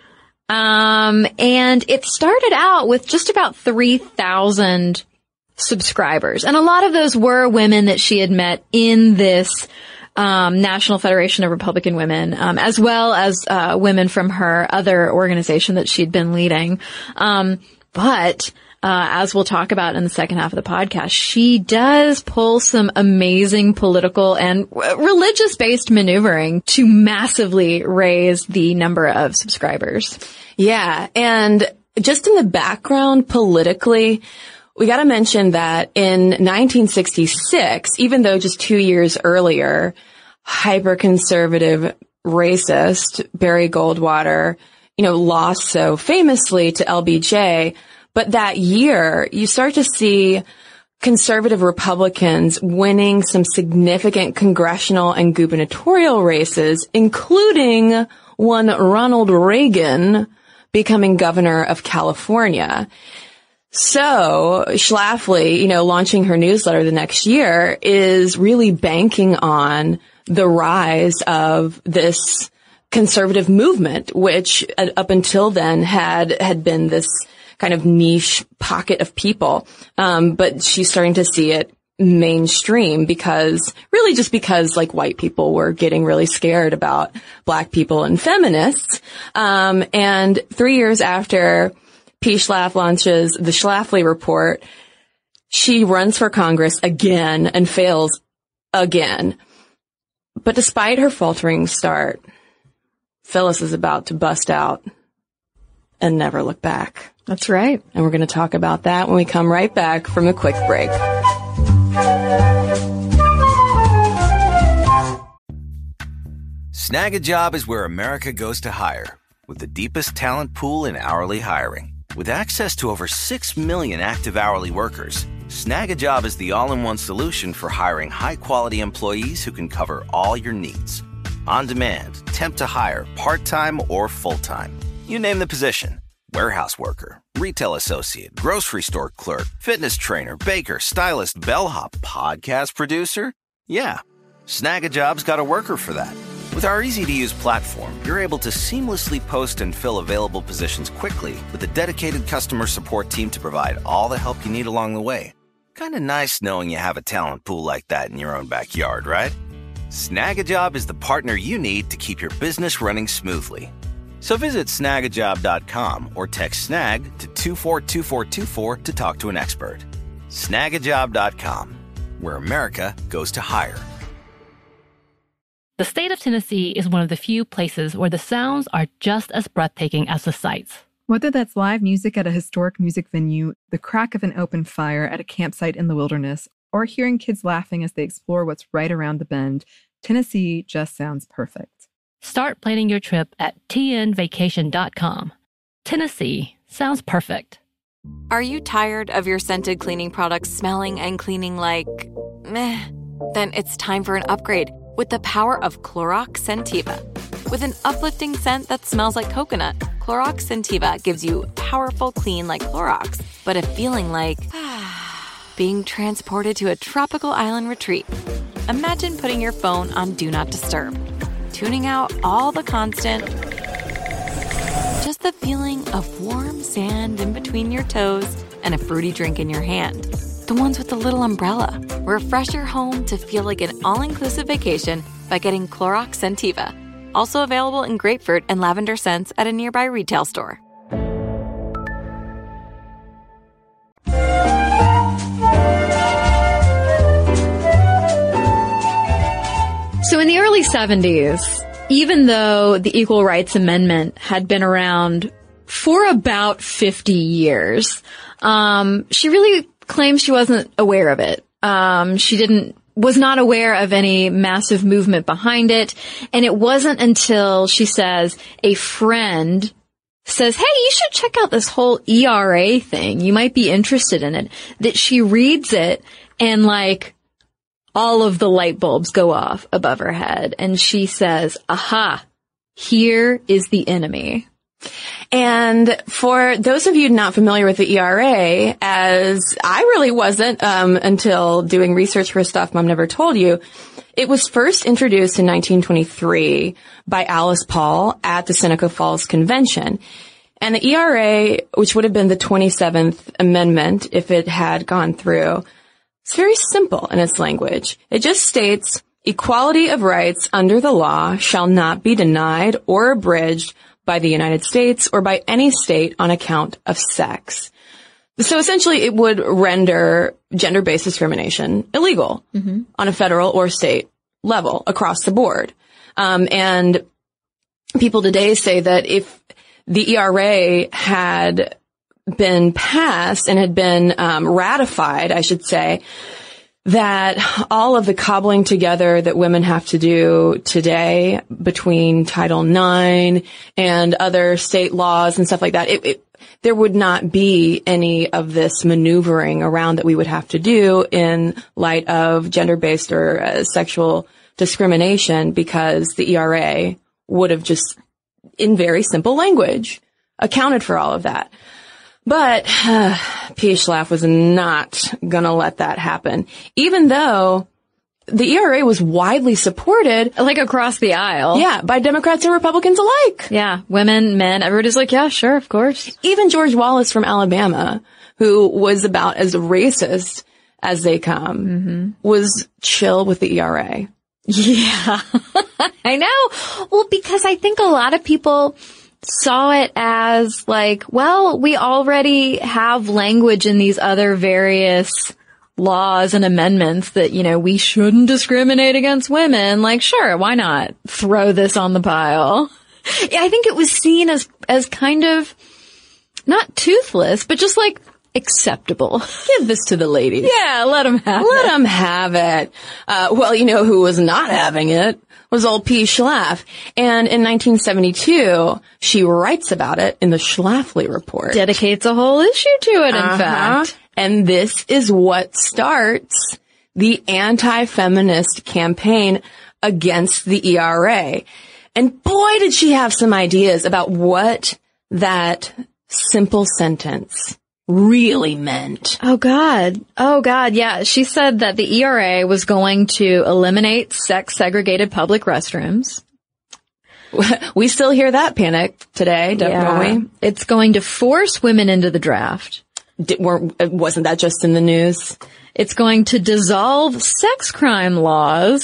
[SPEAKER 5] And it started out with just about 3,000 subscribers. And a lot of those were women that she had met in this National Federation of Republican Women, as well as women from her other organization that she'd been leading. But as we'll talk about in the second half of the podcast, she does pull some amazing political and religious-based maneuvering to massively raise the number of subscribers.
[SPEAKER 4] Yeah, and just in the background politically, we got to mention that in 1966, even though just 2 years earlier, hyper-conservative racist Barry Goldwater, you know, lost so famously to LBJ. But that year, you start to see conservative Republicans winning some significant congressional and gubernatorial races, including one Ronald Reagan becoming governor of California. So Schlafly, you know, launching her newsletter the next year is really banking on the rise of this conservative movement, which up until then had been this kind of niche pocket of people. But she's starting to see it mainstream because like white people were getting really scared about black people and feminists. And 3 years after Pishlaf launches the Schlafly Report, she runs for Congress again and fails again. But despite her faltering start, Phyllis is about to bust out and never look back.
[SPEAKER 5] That's right.
[SPEAKER 4] And we're going to talk about that when we come right back from a quick break.
[SPEAKER 6] Snag a Job is where America goes to hire, with the deepest talent pool in hourly hiring. With access to over 6 million active hourly workers, Snag a Job is the all-in-one solution for hiring high-quality employees who can cover all your needs. On demand, temp to hire, part-time or full-time. You name the position. Warehouse worker, retail associate, grocery store clerk, fitness trainer, baker, stylist, bellhop, podcast producer. Yeah, Snag a Job's got a worker for that. With our easy-to-use platform, you're able to seamlessly post and fill available positions quickly with a dedicated customer support team to provide all the help you need along the way. Kind of nice knowing you have a talent pool like that in your own backyard, right? Snag a Job is the partner you need to keep your business running smoothly. So visit snagajob.com or text SNAG to 242424 to talk to an expert. Snagajob.com, where America goes to hire.
[SPEAKER 1] The state of Tennessee is one of the few places where the sounds are just as breathtaking as the sights.
[SPEAKER 2] Whether that's live music at a historic music venue, the crack of an open fire at a campsite in the wilderness, or hearing kids laughing as they explore what's right around the bend, Tennessee just sounds perfect.
[SPEAKER 1] Start planning your trip at tnvacation.com. Tennessee sounds perfect.
[SPEAKER 3] Are you tired of your scented cleaning products smelling and cleaning like meh? Then it's time for an upgrade with the power of Clorox Scentiva. With an uplifting scent that smells like coconut, Clorox Scentiva gives you powerful clean like Clorox, but a feeling like being transported to a tropical island retreat. Imagine putting your phone on Do Not Disturb, tuning out all the constant, just the feeling of warm sand in between your toes and a fruity drink in your hand. The ones with the little umbrella. Refresh your home to feel like an all-inclusive vacation by getting Clorox Scentiva. Also available in grapefruit and lavender scents at a nearby retail store.
[SPEAKER 5] So in the early 70s, even though the Equal Rights Amendment had been around for about 50 years, she really claims she wasn't aware of it. She was not aware of any massive movement behind it. And it wasn't until, she says, a friend says, hey, you should check out this whole ERA thing. You might be interested in it. That she reads it and like all of the light bulbs go off above her head. And she says, aha, here is the enemy.
[SPEAKER 4] And for those of you not familiar with the ERA, as I really wasn't until doing research for Stuff Mom Never Told You, it was first introduced in 1923 by Alice Paul at the Seneca Falls Convention. And the ERA, which would have been the 27th Amendment if it had gone through, it's very simple in its language. It just states, equality of rights under the law shall not be denied or abridged by the United States or by any state on account of sex. So essentially it would render gender-based discrimination illegal on a federal or state level across the board. And people today say that if the ERA had been passed and had been ratified, I should say, that all of the cobbling together that women have to do today between Title IX and other state laws and stuff like that, there would not be any of this maneuvering around that we would have to do in light of gender-based or sexual discrimination, because the ERA would have just, in very simple language, accounted for all of that. But P. Schlaf was not going to let that happen, even though the ERA was widely supported.
[SPEAKER 5] Like across the aisle.
[SPEAKER 4] Yeah, by Democrats and Republicans alike.
[SPEAKER 5] Yeah, women, men, everybody's like, yeah, sure, of course.
[SPEAKER 4] Even George Wallace from Alabama, who was about as racist as they come, was chill with the ERA.
[SPEAKER 5] Yeah, I know. Well, because I think a lot of people saw it as like, well, we already have language in these other various laws and amendments that, you know, we shouldn't discriminate against women. Like, sure, why not throw this on the pile? Yeah, I think it was seen as kind of not toothless, but just like acceptable.
[SPEAKER 4] Give this to the ladies.
[SPEAKER 5] Yeah, let them have it.
[SPEAKER 4] Let them have it. Well, you know who was not having it was old P. Schlaf. And in 1972, she writes about it in the Schlafly Report.
[SPEAKER 5] Dedicates a whole issue to it, in fact.
[SPEAKER 4] And this is what starts the anti-feminist campaign against the ERA. And boy, did she have some ideas about what that simple sentence really meant.
[SPEAKER 5] Oh God. Yeah. She said that the ERA was going to eliminate sex-segregated public restrooms.
[SPEAKER 4] We still hear that panic today, don't we?
[SPEAKER 5] It's going to force women into the draft.
[SPEAKER 4] Wasn't that just in the news?
[SPEAKER 5] It's going to dissolve sex crime laws.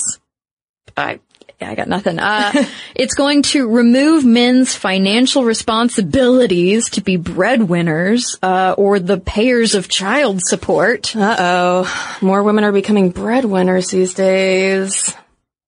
[SPEAKER 5] I got nothing. It's going to remove men's financial responsibilities to be breadwinners, or the payers of child support.
[SPEAKER 4] More women are becoming breadwinners these days.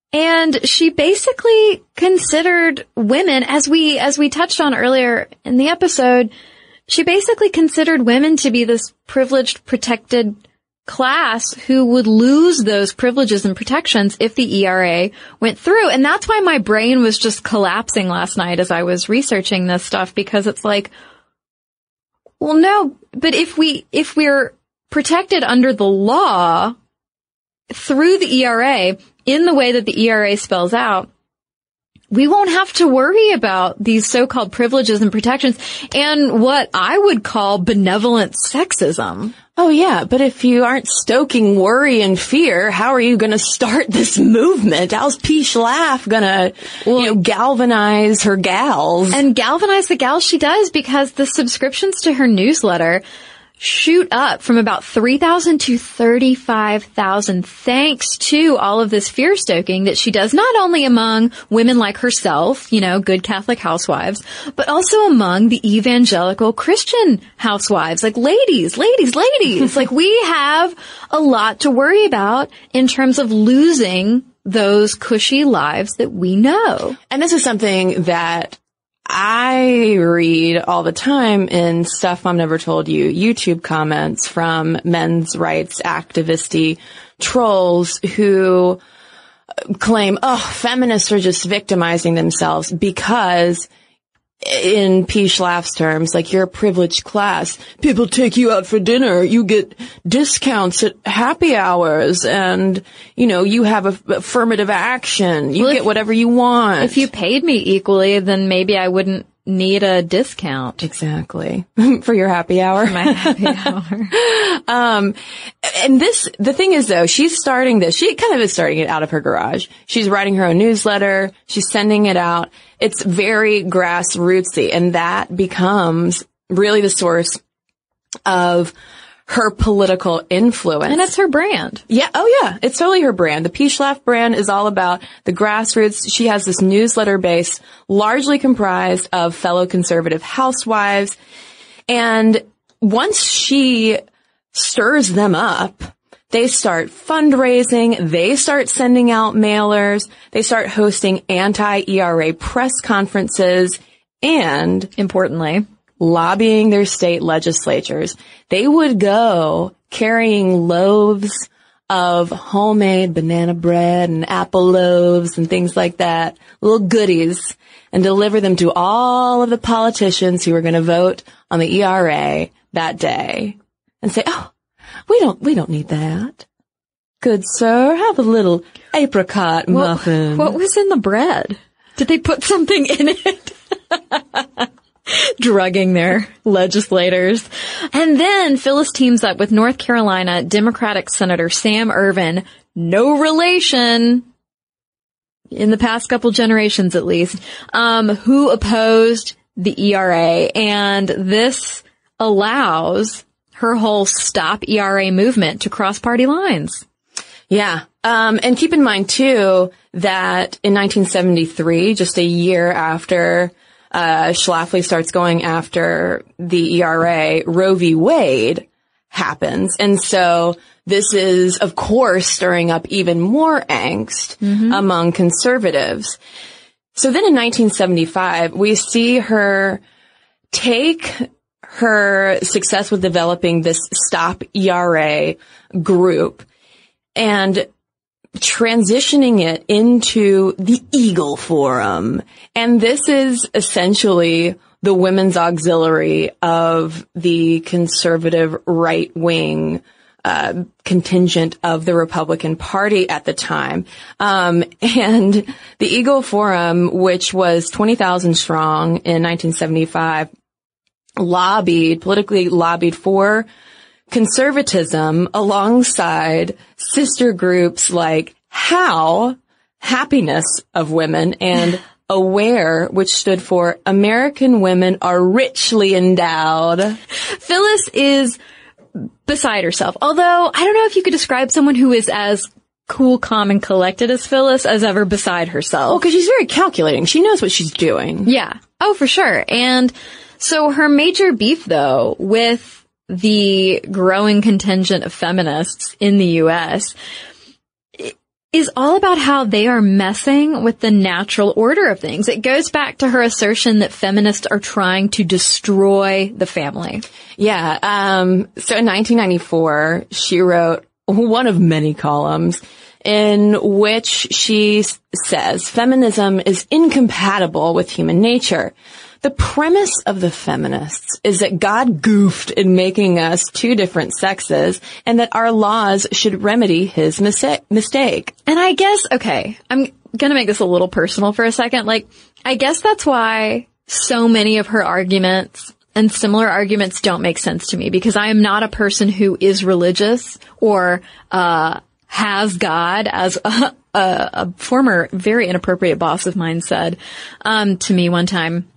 [SPEAKER 5] And she basically considered women, as we touched on earlier in the episode, she basically considered women to be this privileged, protected class who would lose those privileges and protections if the ERA went through. And that's why my brain was just collapsing last night as I was researching this stuff, because it's like, well, no, but if we're protected under the law through the ERA in the way that the ERA spells out, we won't have to worry about these so-called privileges and protections and what I would call benevolent sexism.
[SPEAKER 4] Oh, yeah. But if you aren't stoking worry and fear, how are you going to start this movement? How's P. Schlaf going to, galvanize her gals?
[SPEAKER 5] And galvanize the gals she does, because the subscriptions to her newsletter shoot up from about 3,000 to 35,000 thanks to all of this fear stoking that she does, not only among women like herself, good Catholic housewives, but also among the evangelical Christian housewives, like ladies. Like, we have a lot to worry about in terms of losing those cushy lives that we know.
[SPEAKER 4] And this is something that I read all the time in Stuff Mom Never Told You YouTube comments from men's rights activisty trolls who claim, feminists are just victimizing themselves because, in P. Schlaf's terms, like, you're a privileged class. People take you out for dinner. You get discounts at happy hours, and, you have affirmative action. You get whatever you want.
[SPEAKER 5] If you paid me equally, then maybe I wouldn't need a discount.
[SPEAKER 4] Exactly. For your happy hour.
[SPEAKER 5] For my happy hour.
[SPEAKER 4] And the thing is, though, she's starting this. She kind of is starting it out of her garage. She's writing her own newsletter. She's sending it out. It's very grassrootsy, and that becomes really the source of her political influence.
[SPEAKER 5] And it's her brand.
[SPEAKER 4] Yeah. Oh, yeah. It's totally her brand. The P. Schlaf brand is all about the grassroots. She has this newsletter base largely comprised of fellow conservative housewives. And once she stirs them up, they start fundraising. They start sending out mailers. They start hosting anti-ERA press conferences and,
[SPEAKER 5] importantly,
[SPEAKER 4] lobbying their state legislatures. They would go carrying loaves of homemade banana bread and apple loaves and things like that, little goodies, and deliver them to all of the politicians who were going to vote on the ERA that day and say, we don't need that. Good sir, have a little apricot muffin.
[SPEAKER 5] What was in the bread? Did they put something in it? Drugging their legislators. And then Phyllis teams up with North Carolina Democratic Senator Sam Ervin, no relation in the past couple generations at least, who opposed the ERA. And this allows her whole Stop ERA movement to cross party lines.
[SPEAKER 4] Yeah. And keep in mind too that in 1973, just a year after Schlafly starts going after the ERA, Roe v. Wade happens. And so this is, of course, stirring up even more angst among conservatives. So then in 1975, we see her take her success with developing this Stop ERA group and transitioning it into the Eagle Forum. And this is essentially the women's auxiliary of the conservative right-wing contingent of the Republican Party at the time. And the Eagle Forum, which was 20,000 strong in 1975, politically lobbied for conservatism alongside sister groups like HOW, Happiness of Women, and AWARE, which stood for American Women Are Richly Endowed.
[SPEAKER 5] Phyllis is beside herself. Although, I don't know if you could describe someone who is as cool, calm, and collected as Phyllis as ever beside herself.
[SPEAKER 4] Well, because she's very calculating. She knows what she's doing.
[SPEAKER 5] Yeah. Oh, for sure. And so her major beef, though, with the growing contingent of feminists in the U.S. is all about how they are messing with the natural order of things. It goes back to her assertion that feminists are trying to destroy the family.
[SPEAKER 4] Yeah. So in 1994, she wrote one of many columns in which she says feminism is incompatible with human nature. The premise of the feminists is that God goofed in making us two different sexes and that our laws should remedy his mistake.
[SPEAKER 5] And I guess, okay, I'm going to make this a little personal for a second. Like, I guess that's why so many of her arguments and similar arguments don't make sense to me, because I am not a person who is religious or has God, as a former very inappropriate boss of mine said to me one time.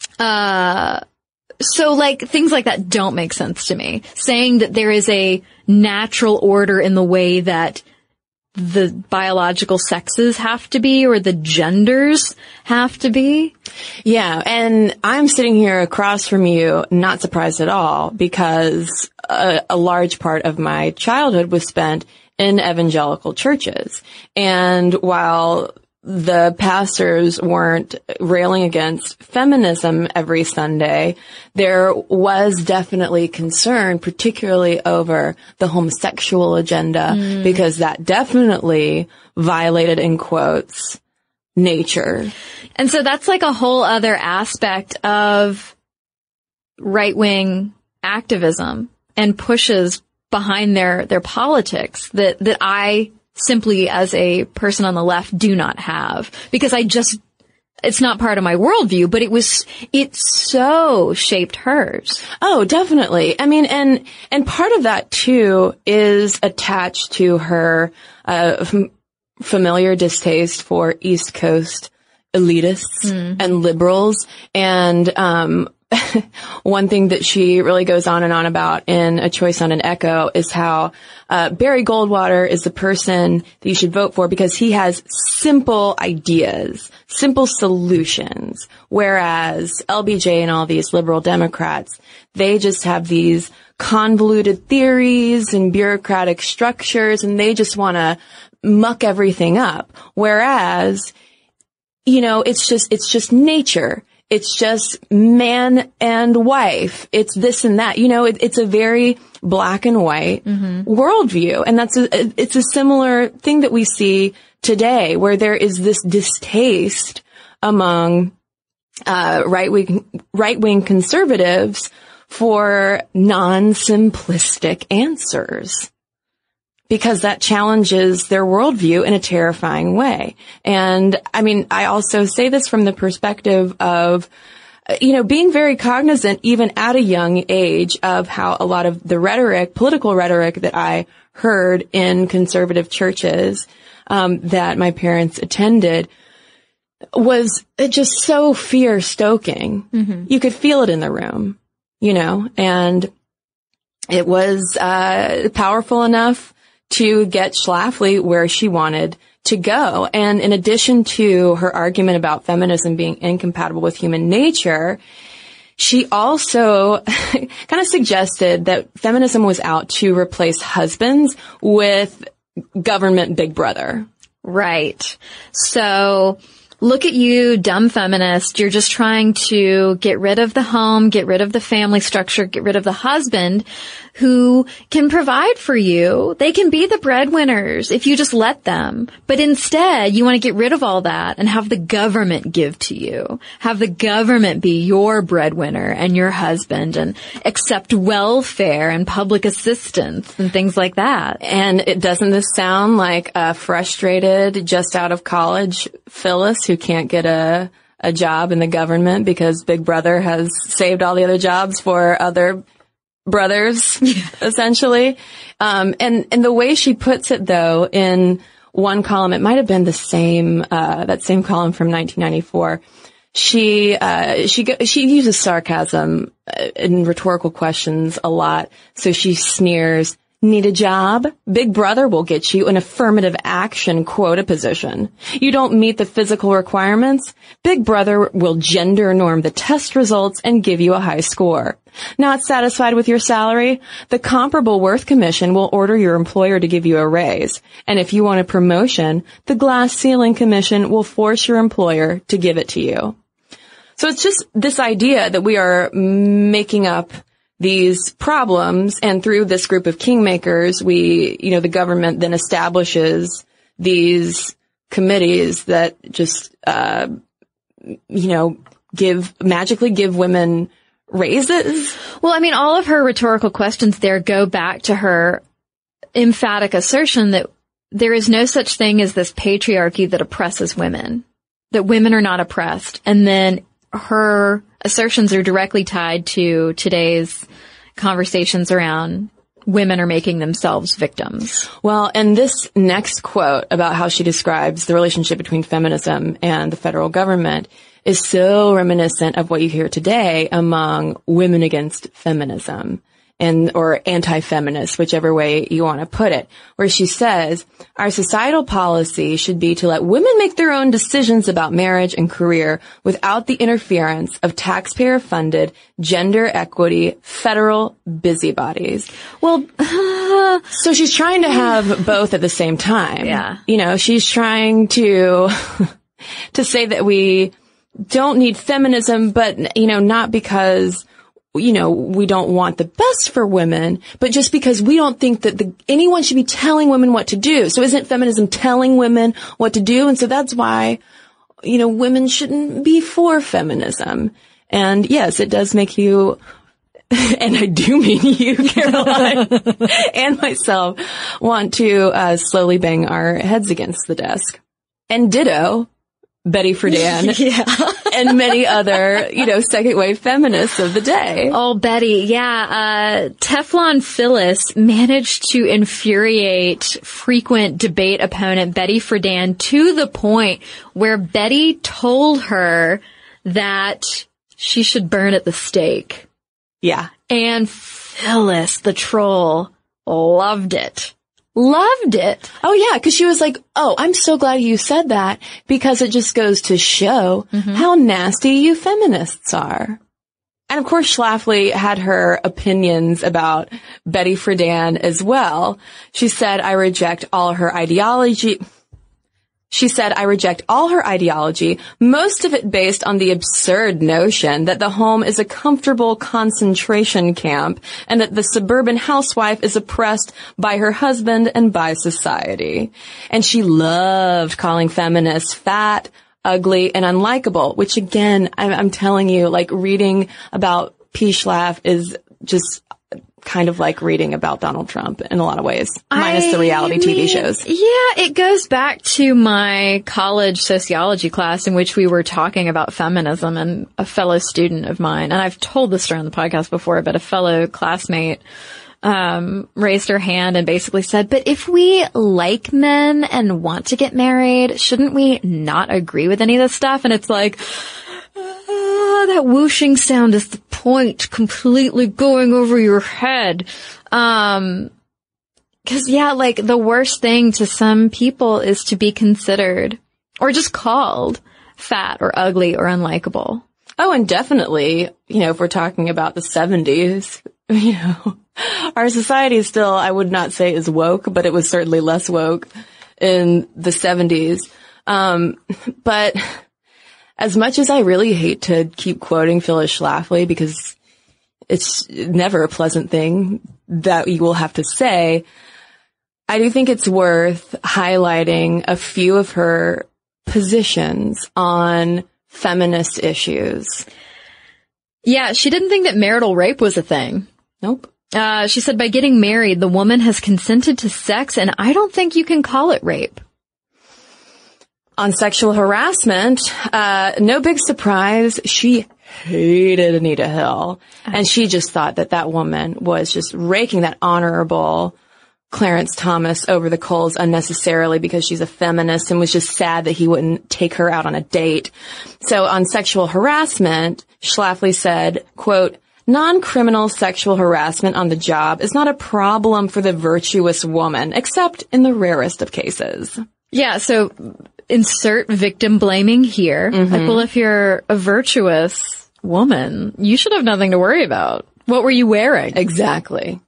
[SPEAKER 5] So like things like that don't make sense to me. Saying that there is a natural order in the way that the biological sexes have to be or the genders have to be.
[SPEAKER 4] Yeah. And I'm sitting here across from you, not surprised at all, because a large part of my childhood was spent in evangelical churches. And while the pastors weren't railing against feminism every Sunday, there was definitely concern, particularly over the homosexual agenda, because that definitely violated, in quotes, nature.
[SPEAKER 5] And so that's like a whole other aspect of right-wing activism and pushes behind their politics that I simply as a person on the left do not have, because it's not part of my worldview, but it so shaped hers.
[SPEAKER 4] Oh, definitely. I mean, and part of that too is attached to her, familiar distaste for East Coast elitists and liberals. And, one thing that she really goes on and on about in A Choice on an Echo is how Barry Goldwater is the person that you should vote for because he has simple ideas, simple solutions, whereas LBJ and all these liberal Democrats, they just have these convoluted theories and bureaucratic structures, and they just want to muck everything up. Whereas, you know, it's just nature. It's just man and wife. It's this and that. You know, it's a very black and white worldview. And it's a similar thing that we see today, where there is this distaste among, right-wing conservatives for non-simplistic answers, because that challenges their worldview in a terrifying way. And I mean, I also say this from the perspective of, you know, being very cognizant even at a young age of how a lot of the rhetoric, political rhetoric that I heard in conservative churches, that my parents attended was just so fear-stoking. You could feel it in the room, you know, and it was, powerful enough to get Schlafly where she wanted to go. And in addition to her argument about feminism being incompatible with human nature, she also kind of suggested that feminism was out to replace husbands with government big brother.
[SPEAKER 5] Right. So look at you, dumb feminist. You're just trying to get rid of the home, get rid of the family structure, get rid of the husband who can provide for you. They can be the breadwinners if you just let them. But instead, you want to get rid of all that and have the government give to you. Have the government be your breadwinner and your husband and accept welfare and public assistance and things like that.
[SPEAKER 4] And doesn't this sound like a frustrated, just out of college Phyllis who can't get a job in the government because Big Brother has saved all the other jobs for other brothers, essentially. And the way she puts it, though, in one column, it might have been the same, that same column from 1994. She uses sarcasm in rhetorical questions a lot. So she sneers Need a job? Big Brother will get you an affirmative action quota position. You don't meet the physical requirements? Big Brother will gender norm the test results and give you a high score. Not satisfied with your salary? The Comparable Worth Commission will order your employer to give you a raise. And if you want a promotion, the Glass Ceiling Commission will force your employer to give it to you. So it's just this idea that we are making up these problems, and through this group of kingmakers, the government then establishes these committees that just, magically give women raises.
[SPEAKER 5] Well, I mean, all of her rhetorical questions there go back to her emphatic assertion that there is no such thing as this patriarchy that oppresses women, that women are not oppressed. And then her assertions are directly tied to today's conversations around women are making themselves victims.
[SPEAKER 4] Well, and this next quote about how she describes the relationship between feminism and the federal government is so reminiscent of what you hear today among women against feminism or anti-feminists, whichever way you want to put it, where she says, our societal policy should be to let women make their own decisions about marriage and career without the interference of taxpayer-funded, gender equity, federal busybodies.
[SPEAKER 5] Well,
[SPEAKER 4] so she's trying to have both at the same time.
[SPEAKER 5] Yeah.
[SPEAKER 4] She's trying to say that we don't need feminism, but, not because we don't want the best for women, but just because we don't think that anyone should be telling women what to do. So isn't feminism telling women what to do? And so that's why, women shouldn't be for feminism. And yes, it does make you, and I do mean you, Caroline, and myself, want to slowly bang our heads against the desk. And ditto, Betty Friedan, and many other, second wave feminists of the day.
[SPEAKER 5] Oh, Betty, yeah. Teflon Phyllis managed to infuriate frequent debate opponent Betty Friedan to the point where Betty told her that she should burn at the stake.
[SPEAKER 4] Yeah.
[SPEAKER 5] And Phyllis, the troll, loved it. Loved it.
[SPEAKER 4] Oh, yeah, because she was like, oh, I'm so glad you said that, because it just goes to show how nasty you feminists are. And of course, Schlafly had her opinions about Betty Friedan as well. She said, I reject all her ideology. Most of it based on the absurd notion that the home is a comfortable concentration camp and that the suburban housewife is oppressed by her husband and by society. And she loved calling feminists fat, ugly, and unlikable, which again, I'm telling you, like reading about P. Schlaf is just kind of like reading about Donald Trump in a lot of ways, minus the reality TV shows.
[SPEAKER 5] Yeah, it goes back to my college sociology class in which we were talking about feminism, and a fellow student of mine, and I've told this story on the podcast before, but a fellow classmate raised her hand and basically said, but if we like men and want to get married, shouldn't we not agree with any of this stuff? And it's like, that whooshing sound is the point, completely going over your head. 'Cause yeah, like the worst thing to some people is to be considered or just called fat or ugly or unlikable.
[SPEAKER 4] Oh, and definitely, if we're talking about the 70s, our society still, I would not say is woke, but it was certainly less woke in the 70s. But as much as I really hate to keep quoting Phyllis Schlafly, because it's never a pleasant thing that you will have to say, I do think it's worth highlighting a few of her positions on feminist issues.
[SPEAKER 5] Yeah, she didn't think that marital rape was a thing.
[SPEAKER 4] Nope.
[SPEAKER 5] She said, by getting married, the woman has consented to sex, and I don't think you can call it rape.
[SPEAKER 4] On sexual harassment, no big surprise, she hated Anita Hill. And she just thought that woman was just raking that honorable Clarence Thomas over the coals unnecessarily because she's a feminist, and was just sad that he wouldn't take her out on a date. So on sexual harassment, Schlafly said, quote, non-criminal sexual harassment on the job is not a problem for the virtuous woman, except in the rarest of cases.
[SPEAKER 5] Yeah, so insert victim blaming here. Like, well, if you're a virtuous woman, you should have nothing to worry about. What were you wearing?
[SPEAKER 4] Exactly.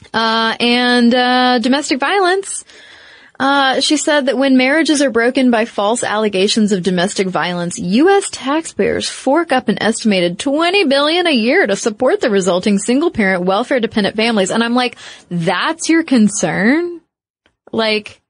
[SPEAKER 5] And domestic violence. She said that when marriages are broken by false allegations of domestic violence, U.S. taxpayers fork up an estimated $20 billion a year to support the resulting single-parent welfare-dependent families. And I'm like, that's your concern? Like,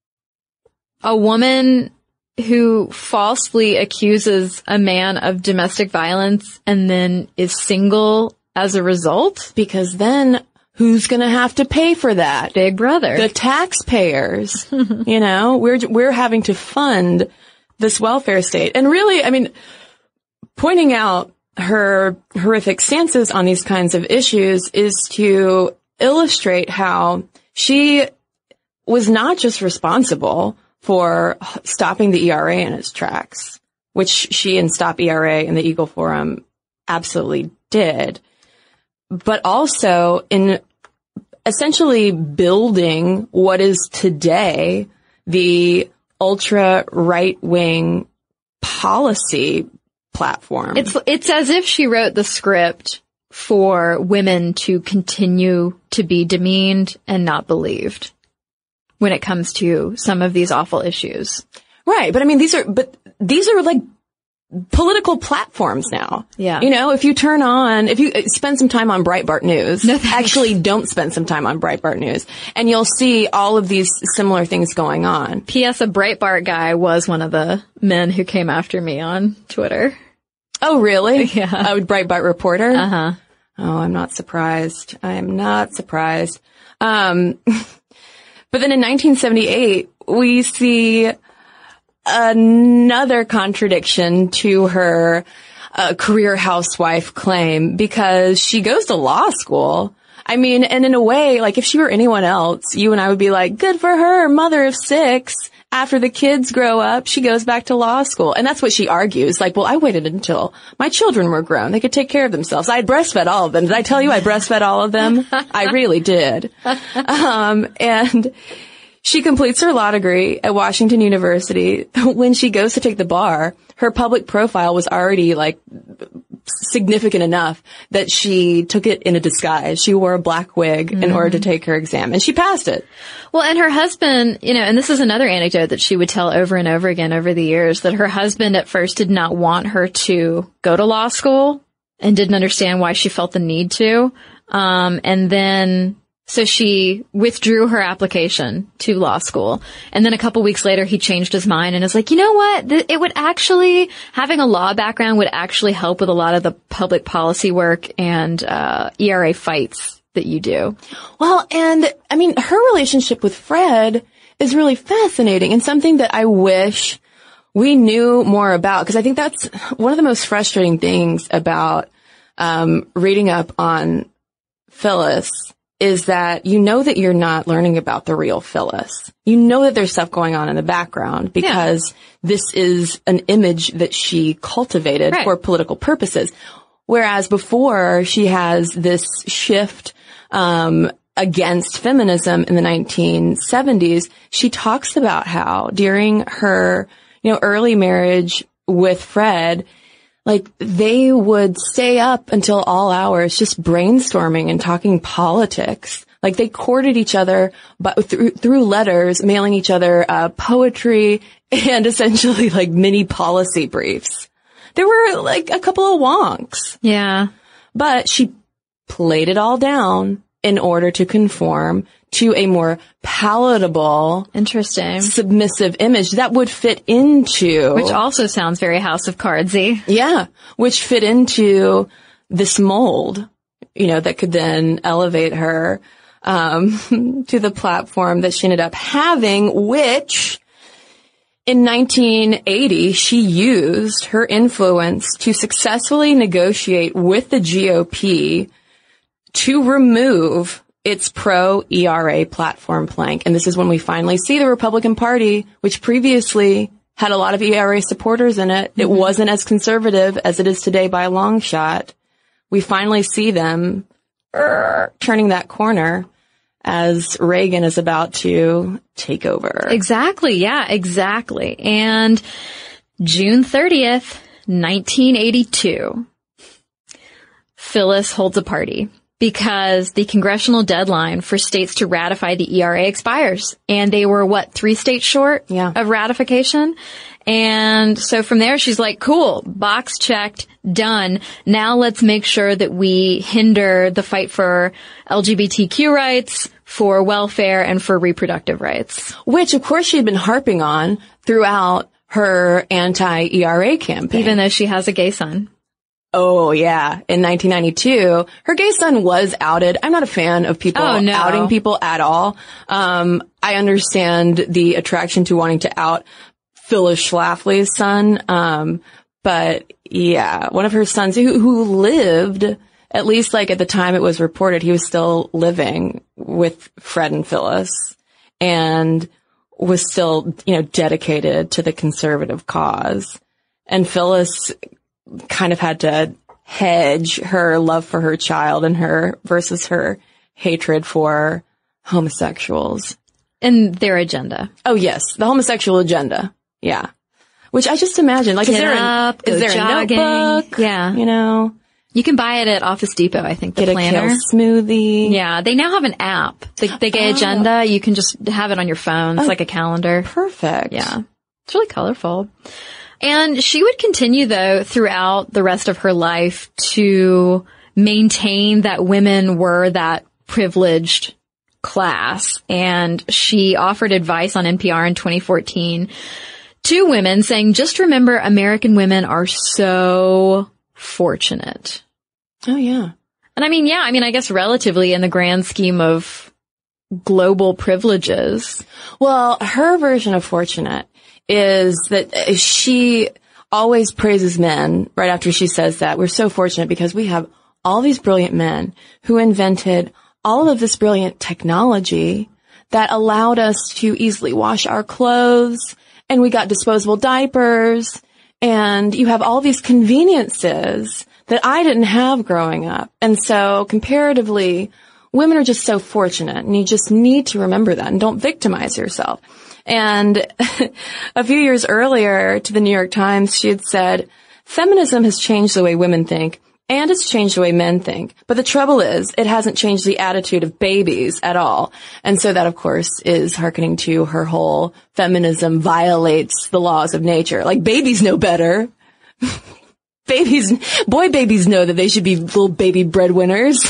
[SPEAKER 5] a woman who falsely accuses a man of domestic violence and then is single as a result?
[SPEAKER 4] Because then who's going to have to pay for that?
[SPEAKER 5] Big Brother.
[SPEAKER 4] The taxpayers. You know, we're having to fund this welfare state. And really, I mean, pointing out her horrific stances on these kinds of issues is to illustrate how she was not just responsible for stopping the ERA in its tracks, which she and Stop ERA and the Eagle Forum absolutely did, but also in essentially building what is today the ultra right-wing policy platform.
[SPEAKER 5] It's as if she wrote the script for women to continue to be demeaned and not believed when it comes to some of these awful issues.
[SPEAKER 4] Right. But I mean, these are like political platforms now.
[SPEAKER 5] Yeah.
[SPEAKER 4] You know, if you spend some time on Breitbart News, actually don't spend some time on Breitbart News, and you'll see all of these similar things going on.
[SPEAKER 5] P.S. A Breitbart guy was one of the men who came after me on Twitter.
[SPEAKER 4] Oh, really?
[SPEAKER 5] Yeah.
[SPEAKER 4] A Breitbart reporter?
[SPEAKER 5] Uh-huh.
[SPEAKER 4] Oh, I'm not surprised. I am not surprised. But then in 1978, we see another contradiction to her career housewife claim, because she goes to law school. I mean, and in a way, like if she were anyone else, you and I would be like, good for her, mother of 6. After the kids grow up, she goes back to law school. And that's what she argues. Like, well, I waited until my children were grown. They could take care of themselves. I breastfed all of them. Did I tell you I breastfed all of them? I really did. And she completes her law degree at Washington University. When she goes to take the bar, her public profile was already like significant enough that she took it in a disguise. She wore a black wig in order to take her exam, and she passed it.
[SPEAKER 5] Well, and her husband, you know, and this is another anecdote that she would tell over and over again over the years, that her husband at first did not want her to go to law school and didn't understand why she felt the need to. And then so she withdrew her application to law school. And then a couple weeks later, he changed his mind and is like, you know what? It would actually, having a law background would actually help with a lot of the public policy work and ERA fights that you do.
[SPEAKER 4] Well, and I mean, her relationship with Fred is really fascinating and something that I wish we knew more about, because I think that's one of the most frustrating things about reading up on Phyllis, is that you know that you're not learning about the real Phyllis. You know that there's stuff going on in the background because this is an image that she cultivated for political purposes. Whereas before, she has this shift against feminism in the 1970s. She talks about how during her, early marriage with Fred, like they would stay up until all hours just brainstorming and talking politics. Like they courted each other but through letters, mailing each other poetry and essentially like mini policy briefs. There were like a couple of wonks.
[SPEAKER 5] Yeah.
[SPEAKER 4] But she played it all down in order to conform to a more palatable,
[SPEAKER 5] interesting,
[SPEAKER 4] submissive image that would fit into...
[SPEAKER 5] Which also sounds very House of Cardsy.
[SPEAKER 4] Yeah. Which fit into this mold, that could then elevate her to the platform that she ended up having, which in 1980, she used her influence to successfully negotiate with the GOP to remove its pro-ERA platform plank. And this is when we finally see the Republican Party, which previously had a lot of ERA supporters in it. It wasn't as conservative as it is today by a long shot. we finally see them turning that corner as Reagan is about to take over.
[SPEAKER 5] Exactly. Yeah, exactly. And June 30th, 1982, Phyllis holds a party because the congressional deadline for states to ratify the ERA expires. And they were, 3 states short of ratification? And so from there, she's like, cool, box checked, done. Now let's make sure that we hinder the fight for LGBTQ rights, for welfare, and for reproductive rights.
[SPEAKER 4] Which, of course, she had been harping on throughout her anti-ERA campaign.
[SPEAKER 5] Even though she has a gay son.
[SPEAKER 4] Oh, yeah. In 1992, her gay son was outed. I'm not a fan of people outing people at all. I understand the attraction to wanting to out Phyllis Schlafly's son. But yeah, one of her sons who lived, at least like at the time it was reported, he was still living with Fred and Phyllis and was still, dedicated to the conservative cause. And Phyllis kind of had to hedge her love for her child and her versus her hatred for homosexuals.
[SPEAKER 5] And their agenda.
[SPEAKER 4] Oh, yes. The homosexual agenda. Yeah. Which I just imagine, like, is there a notebook?
[SPEAKER 5] Yeah. You can buy it at Office Depot, I think, the planner.
[SPEAKER 4] Get a kale smoothie.
[SPEAKER 5] Yeah. They now have an app. The Gay Agenda. You can just have it on your phone. It's like a calendar.
[SPEAKER 4] Perfect.
[SPEAKER 5] Yeah. It's really colorful. And she would continue, though, throughout the rest of her life to maintain that women were that privileged class. And she offered advice on NPR in 2014 to women saying, just remember, American women are so fortunate.
[SPEAKER 4] Oh, yeah.
[SPEAKER 5] And I guess relatively in the grand scheme of global privileges.
[SPEAKER 4] Well, her version of fortunate is that she always praises men right after she says that. We're so fortunate because we have all these brilliant men who invented all of this brilliant technology that allowed us to easily wash our clothes, and we got disposable diapers, and you have all these conveniences that I didn't have growing up. And so comparatively, women are just so fortunate, and you just need to remember that and don't victimize yourself. And a few years earlier to the New York Times, she had said, feminism has changed the way women think, and it's changed the way men think. But the trouble is, it hasn't changed the attitude of babies at all. And so that, of course, is hearkening to her whole feminism violates the laws of nature. Like, babies know better. Boy babies know that they should be little baby breadwinners.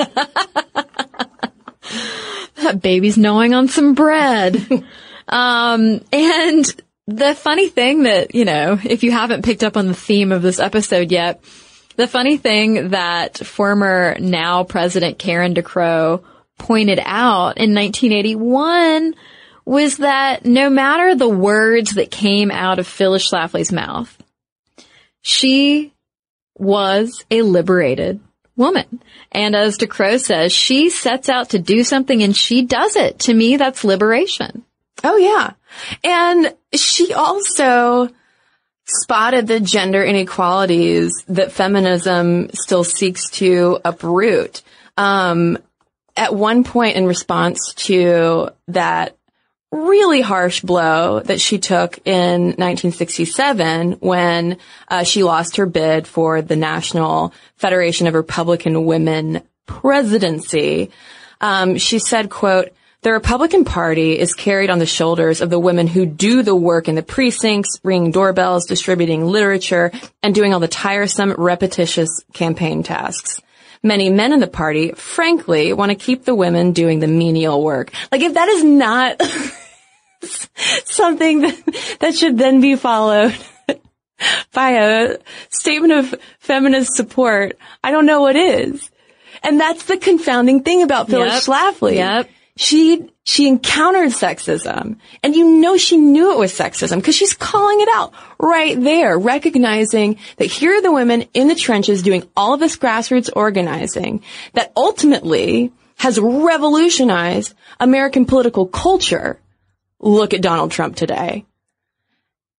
[SPEAKER 5] That baby's gnawing on some bread. And the funny thing that, if you haven't picked up on the theme of this episode yet, the funny thing that former now President Karen DeCrow pointed out in 1981 was that no matter the words that came out of Phyllis Schlafly's mouth, she was a liberated woman. And as DeCrow says, she sets out to do something and she does it. To me, that's liberation.
[SPEAKER 4] Oh, yeah. And she also spotted the gender inequalities that feminism still seeks to uproot. At one point in response to that really harsh blow that she took in 1967 when she lost her bid for the National Federation of Republican Women presidency, she said, quote, "The Republican Party is carried on the shoulders of the women who do the work in the precincts, ringing doorbells, distributing literature, and doing all the tiresome, repetitious campaign tasks. Many men in the party, frankly, want to keep the women doing the menial work." Like, if that is not something that should then be followed by a statement of feminist support, I don't know what is. And that's the confounding thing about Phyllis Schlafly.
[SPEAKER 5] Yep.
[SPEAKER 4] She encountered sexism, and she knew it was sexism because she's calling it out right there, recognizing that here are the women in the trenches doing all of this grassroots organizing that ultimately has revolutionized American political culture. Look at Donald Trump today.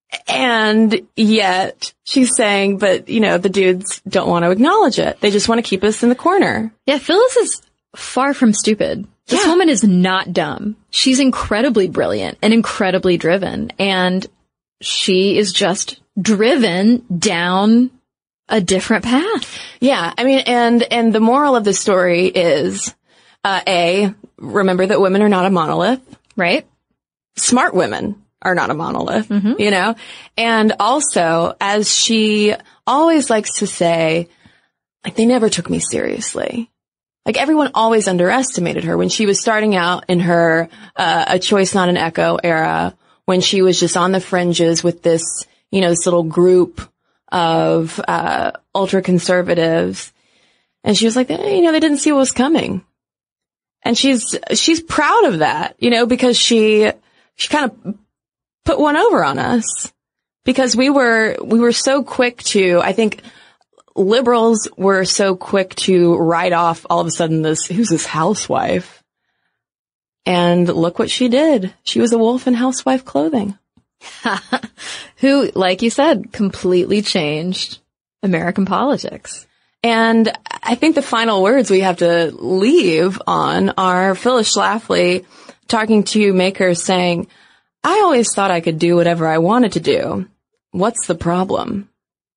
[SPEAKER 4] And yet she's saying, but, the dudes don't want to acknowledge it. They just want to keep us in the corner.
[SPEAKER 5] Yeah, Phyllis is far from stupid. This woman is not dumb. She's incredibly brilliant and incredibly driven. And she is just driven down a different path.
[SPEAKER 4] Yeah. I mean, and the moral of the story is, remember that women are not a monolith.
[SPEAKER 5] Right?
[SPEAKER 4] Smart women are not a monolith, And also, as she always likes to say, like, they never took me seriously. Like, everyone always underestimated her when she was starting out in her, A Choice Not an Echo era, when she was just on the fringes with this, this little group of, ultra conservatives. And she was like, they didn't see what was coming. And she's proud of that, because she kind of put one over on us, because we were so quick to, I think liberals were so quick to write off all of a sudden who's this housewife? And look what she did. She was a wolf in housewife clothing.
[SPEAKER 5] Who, like you said, completely changed American politics.
[SPEAKER 4] And I think the final words we have to leave on are Phyllis Schlafly talking to Makers saying, I always thought I could do whatever I wanted to do. What's the problem?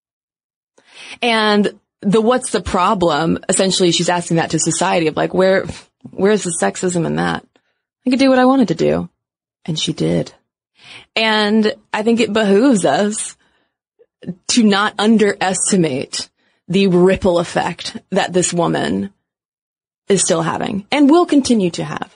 [SPEAKER 4] And what's the problem? Essentially, she's asking that to society of like, where's the sexism in that? I could do what I wanted to do. And she did. And I think it behooves us to not underestimate the ripple effect that this woman is still having and will continue to have.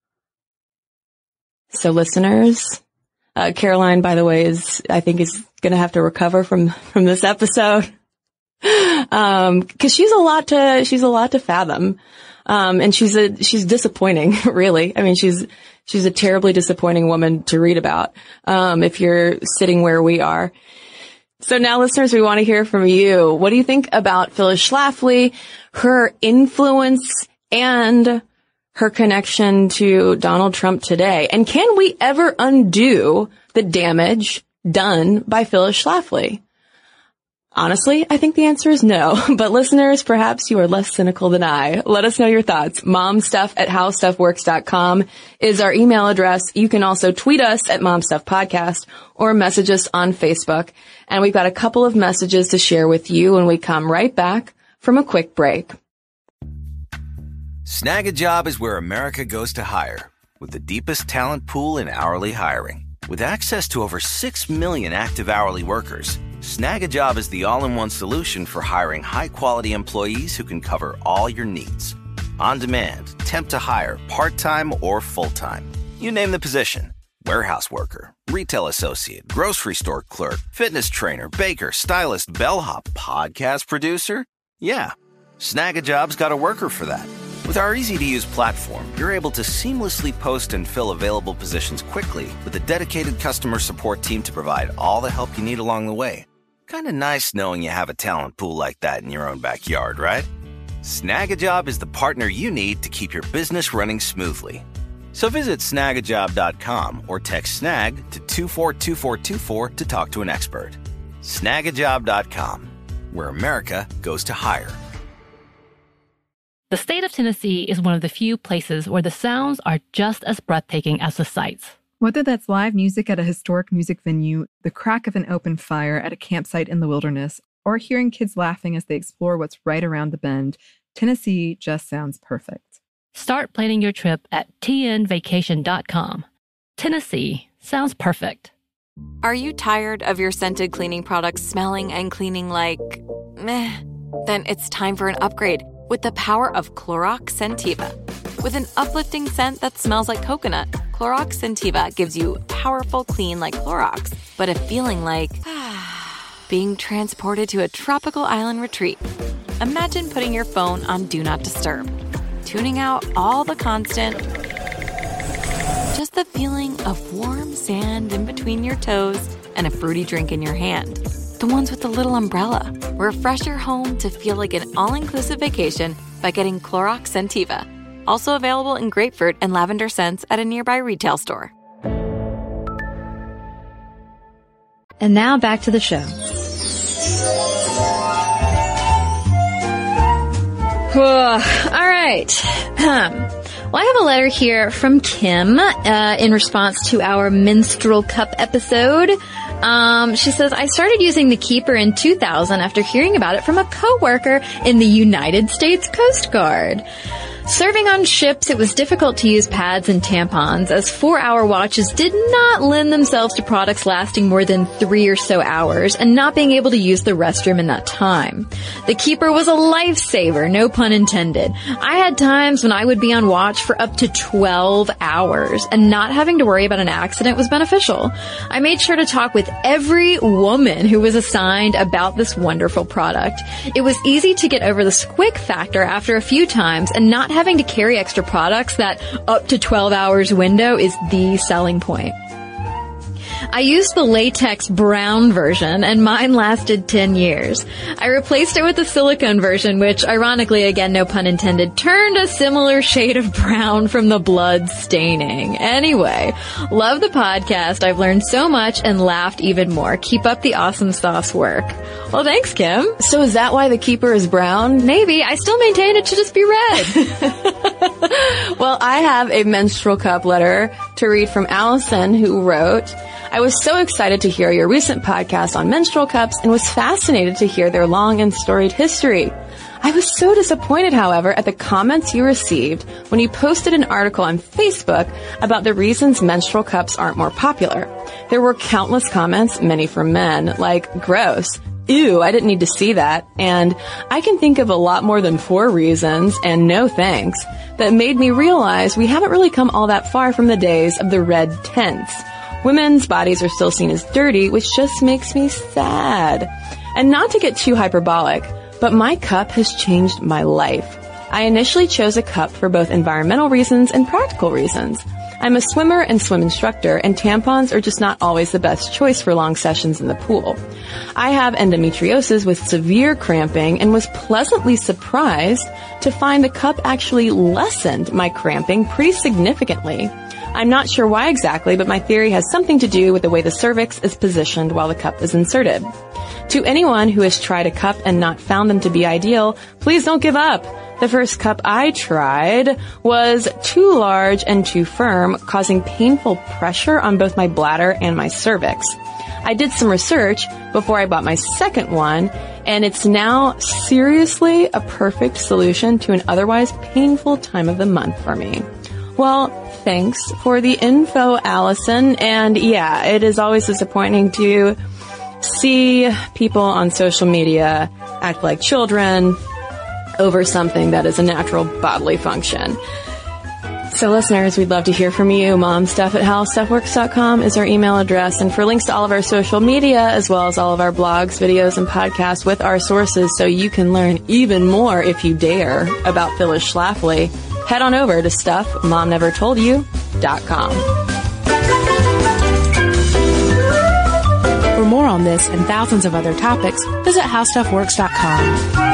[SPEAKER 4] So listeners, Caroline, by the way, is going to have to recover from this episode. Cause she's a lot to fathom. And she's disappointing, really. I mean, she's a terribly disappointing woman to read about, if you're sitting where we are. So now, listeners, we want to hear from you. What do you think about Phyllis Schlafly, her influence, and her connection to Donald Trump today? And can we ever undo the damage done by Phyllis Schlafly? Honestly, I think the answer is no. But listeners, perhaps you are less cynical than I. Let us know your thoughts. momstuff@howstuffworks.com is our email address. You can also tweet us at momstuffpodcast or message us on Facebook. And we've got a couple of messages to share with you when we come right back from a quick break.
[SPEAKER 6] Snag a Job is where America goes to hire, with the deepest talent pool in hourly hiring. With access to over 6 million active hourly workers, Snag a Job is the all-in-one solution for hiring high-quality employees who can cover all your needs. On demand, temp to hire, part-time or full-time. You name the position. Warehouse worker, retail associate, grocery store clerk, fitness trainer, baker, stylist, bellhop, podcast producer. Yeah, Snag a Job's got a worker for that. With our easy-to-use platform, you're able to seamlessly post and fill available positions quickly with a dedicated customer support team to provide all the help you need along the way. Kind of nice knowing you have a talent pool like that in your own backyard, right? Snag a Job is the partner you need to keep your business running smoothly. So visit snagajob.com or text SNAG to 242424 to talk to an expert. Snagajob.com, where America goes to hire.
[SPEAKER 1] The state of Tennessee is one of the few places where the sounds are just as breathtaking as the sights.
[SPEAKER 2] Whether that's live music at a historic music venue, the crack of an open fire at a campsite in the wilderness, or hearing kids laughing as they explore what's right around the bend, Tennessee just sounds perfect.
[SPEAKER 1] Start planning your trip at tnvacation.com. Tennessee sounds perfect.
[SPEAKER 3] Are you tired of your scented cleaning products smelling and cleaning like meh? Then it's time for an upgrade with the power of Clorox Scentiva. With an uplifting scent that smells like coconut, Clorox Scentiva gives you powerful clean like Clorox, but a feeling like being transported to a tropical island retreat. Imagine putting your phone on Do Not Disturb, tuning out all the constant, just the feeling of warm sand in between your toes and a fruity drink in your hand. The ones with the little umbrella. Refresh your home to feel like an all-inclusive vacation by getting Clorox Scentiva. Also available in grapefruit and lavender scents at a nearby retail store.
[SPEAKER 5] And now back to the show. All right. Well, I have a letter here from Kim in response to our menstrual cup episode. She says, I started using the Keeper in 2000 after hearing about it from a coworker in the United States Coast Guard. Serving on ships, it was difficult to use pads and tampons, as 4-hour watches did not lend themselves to products lasting more than 3 or so hours, and not being able to use the restroom in that time. The Keeper was a lifesaver, no pun intended. I had times when I would be on watch for up to 12 hours, and not having to worry about an accident was beneficial. I made sure to talk with every woman who was assigned about this wonderful product. It was easy to get over the squick factor after a few times, and not having to carry extra products. That up to 12 hours window is the selling point. I used the latex brown version, and mine lasted 10 years. I replaced it with the silicone version, which, ironically, again, no pun intended, turned a similar shade of brown from the blood staining. Anyway, love the podcast. I've learned so much and laughed even more. Keep up the awesome sauce work. Well, thanks, Kim.
[SPEAKER 4] So is that why the Keeper is brown?
[SPEAKER 5] Maybe. I still maintain it should just be red.
[SPEAKER 4] Well, I have a menstrual cup letter to read from Allison, who wrote, I was so excited to hear your recent podcast on menstrual cups and was fascinated to hear their long and storied history. I was so disappointed, however, at the comments you received when you posted an article on Facebook about the reasons menstrual cups aren't more popular. There were countless comments, many from men, like, gross, ew, I didn't need to see that, and I can think of a lot more than 4 reasons, and no thanks, that made me realize we haven't really come all that far from the days of the red tents. Women's bodies are still seen as dirty, which just makes me sad. And not to get too hyperbolic, but my cup has changed my life. I initially chose a cup for both environmental reasons and practical reasons. I'm a swimmer and swim instructor, and tampons are just not always the best choice for long sessions in the pool. I have endometriosis with severe cramping and was pleasantly surprised to find the cup actually lessened my cramping pretty significantly. I'm not sure why exactly, but my theory has something to do with the way the cervix is positioned while the cup is inserted. To anyone who has tried a cup and not found them to be ideal, please don't give up. The first cup I tried was too large and too firm, causing painful pressure on both my bladder and my cervix. I did some research before I bought my second one, and it's now seriously a perfect solution to an otherwise painful time of the month for me. Well, thanks for the info, Allison. And yeah, it is always disappointing to see people on social media act like children over something that is a natural bodily function. So listeners, we'd love to hear from you. momstuff@howstuffworks.com is our email address. And for links to all of our social media, as well as all of our blogs, videos, and podcasts with our sources so you can learn even more, if you dare, about Phyllis Schlafly, head on over to StuffMomNeverToldYou.com.
[SPEAKER 7] For more on this and thousands of other topics, visit HowStuffWorks.com.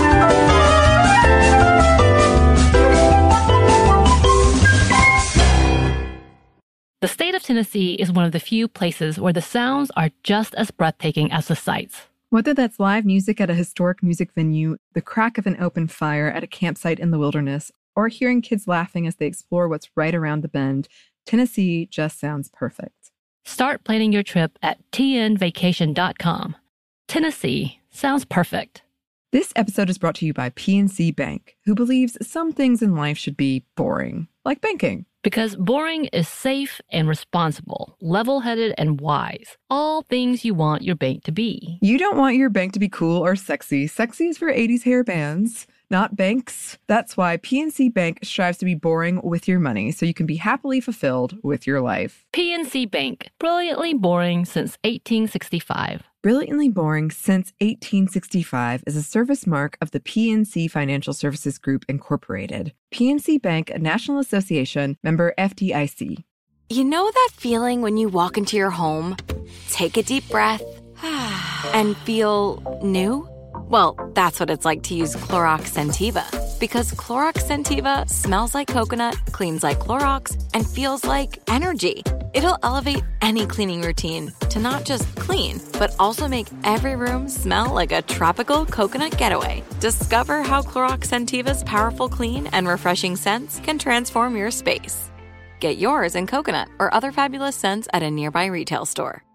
[SPEAKER 1] The state of Tennessee is one of the few places where the sounds are just as breathtaking as the sights.
[SPEAKER 2] Whether that's live music at a historic music venue, the crack of an open fire at a campsite in the wilderness, or hearing kids laughing as they explore what's right around the bend, Tennessee just sounds perfect.
[SPEAKER 1] Start planning your trip at tnvacation.com. Tennessee sounds perfect.
[SPEAKER 2] This episode is brought to you by PNC Bank, who believes some things in life should be boring, like banking.
[SPEAKER 1] Because boring is safe and responsible, level-headed and wise. All things you want your bank to be.
[SPEAKER 2] You don't want your bank to be cool or sexy. Sexy is for 80s hair bands, not banks. That's why PNC Bank strives to be boring with your money so you can be happily fulfilled with your life.
[SPEAKER 1] PNC Bank, brilliantly boring since 1865.
[SPEAKER 2] Brilliantly Boring Since 1865 is a service mark of the PNC Financial Services Group, Incorporated. PNC Bank, a National Association, member FDIC.
[SPEAKER 3] You know that feeling when you walk into your home, take a deep breath, and feel new? Well, that's what it's like to use Clorox Scentiva Because Clorox Scentiva smells like coconut, cleans like Clorox, and feels like energy. It'll elevate any cleaning routine to not just clean, but also make every room smell like a tropical coconut getaway. Discover how Clorox Scentiva's powerful clean and refreshing scents can transform your space. Get yours in coconut or other fabulous scents at a nearby retail store.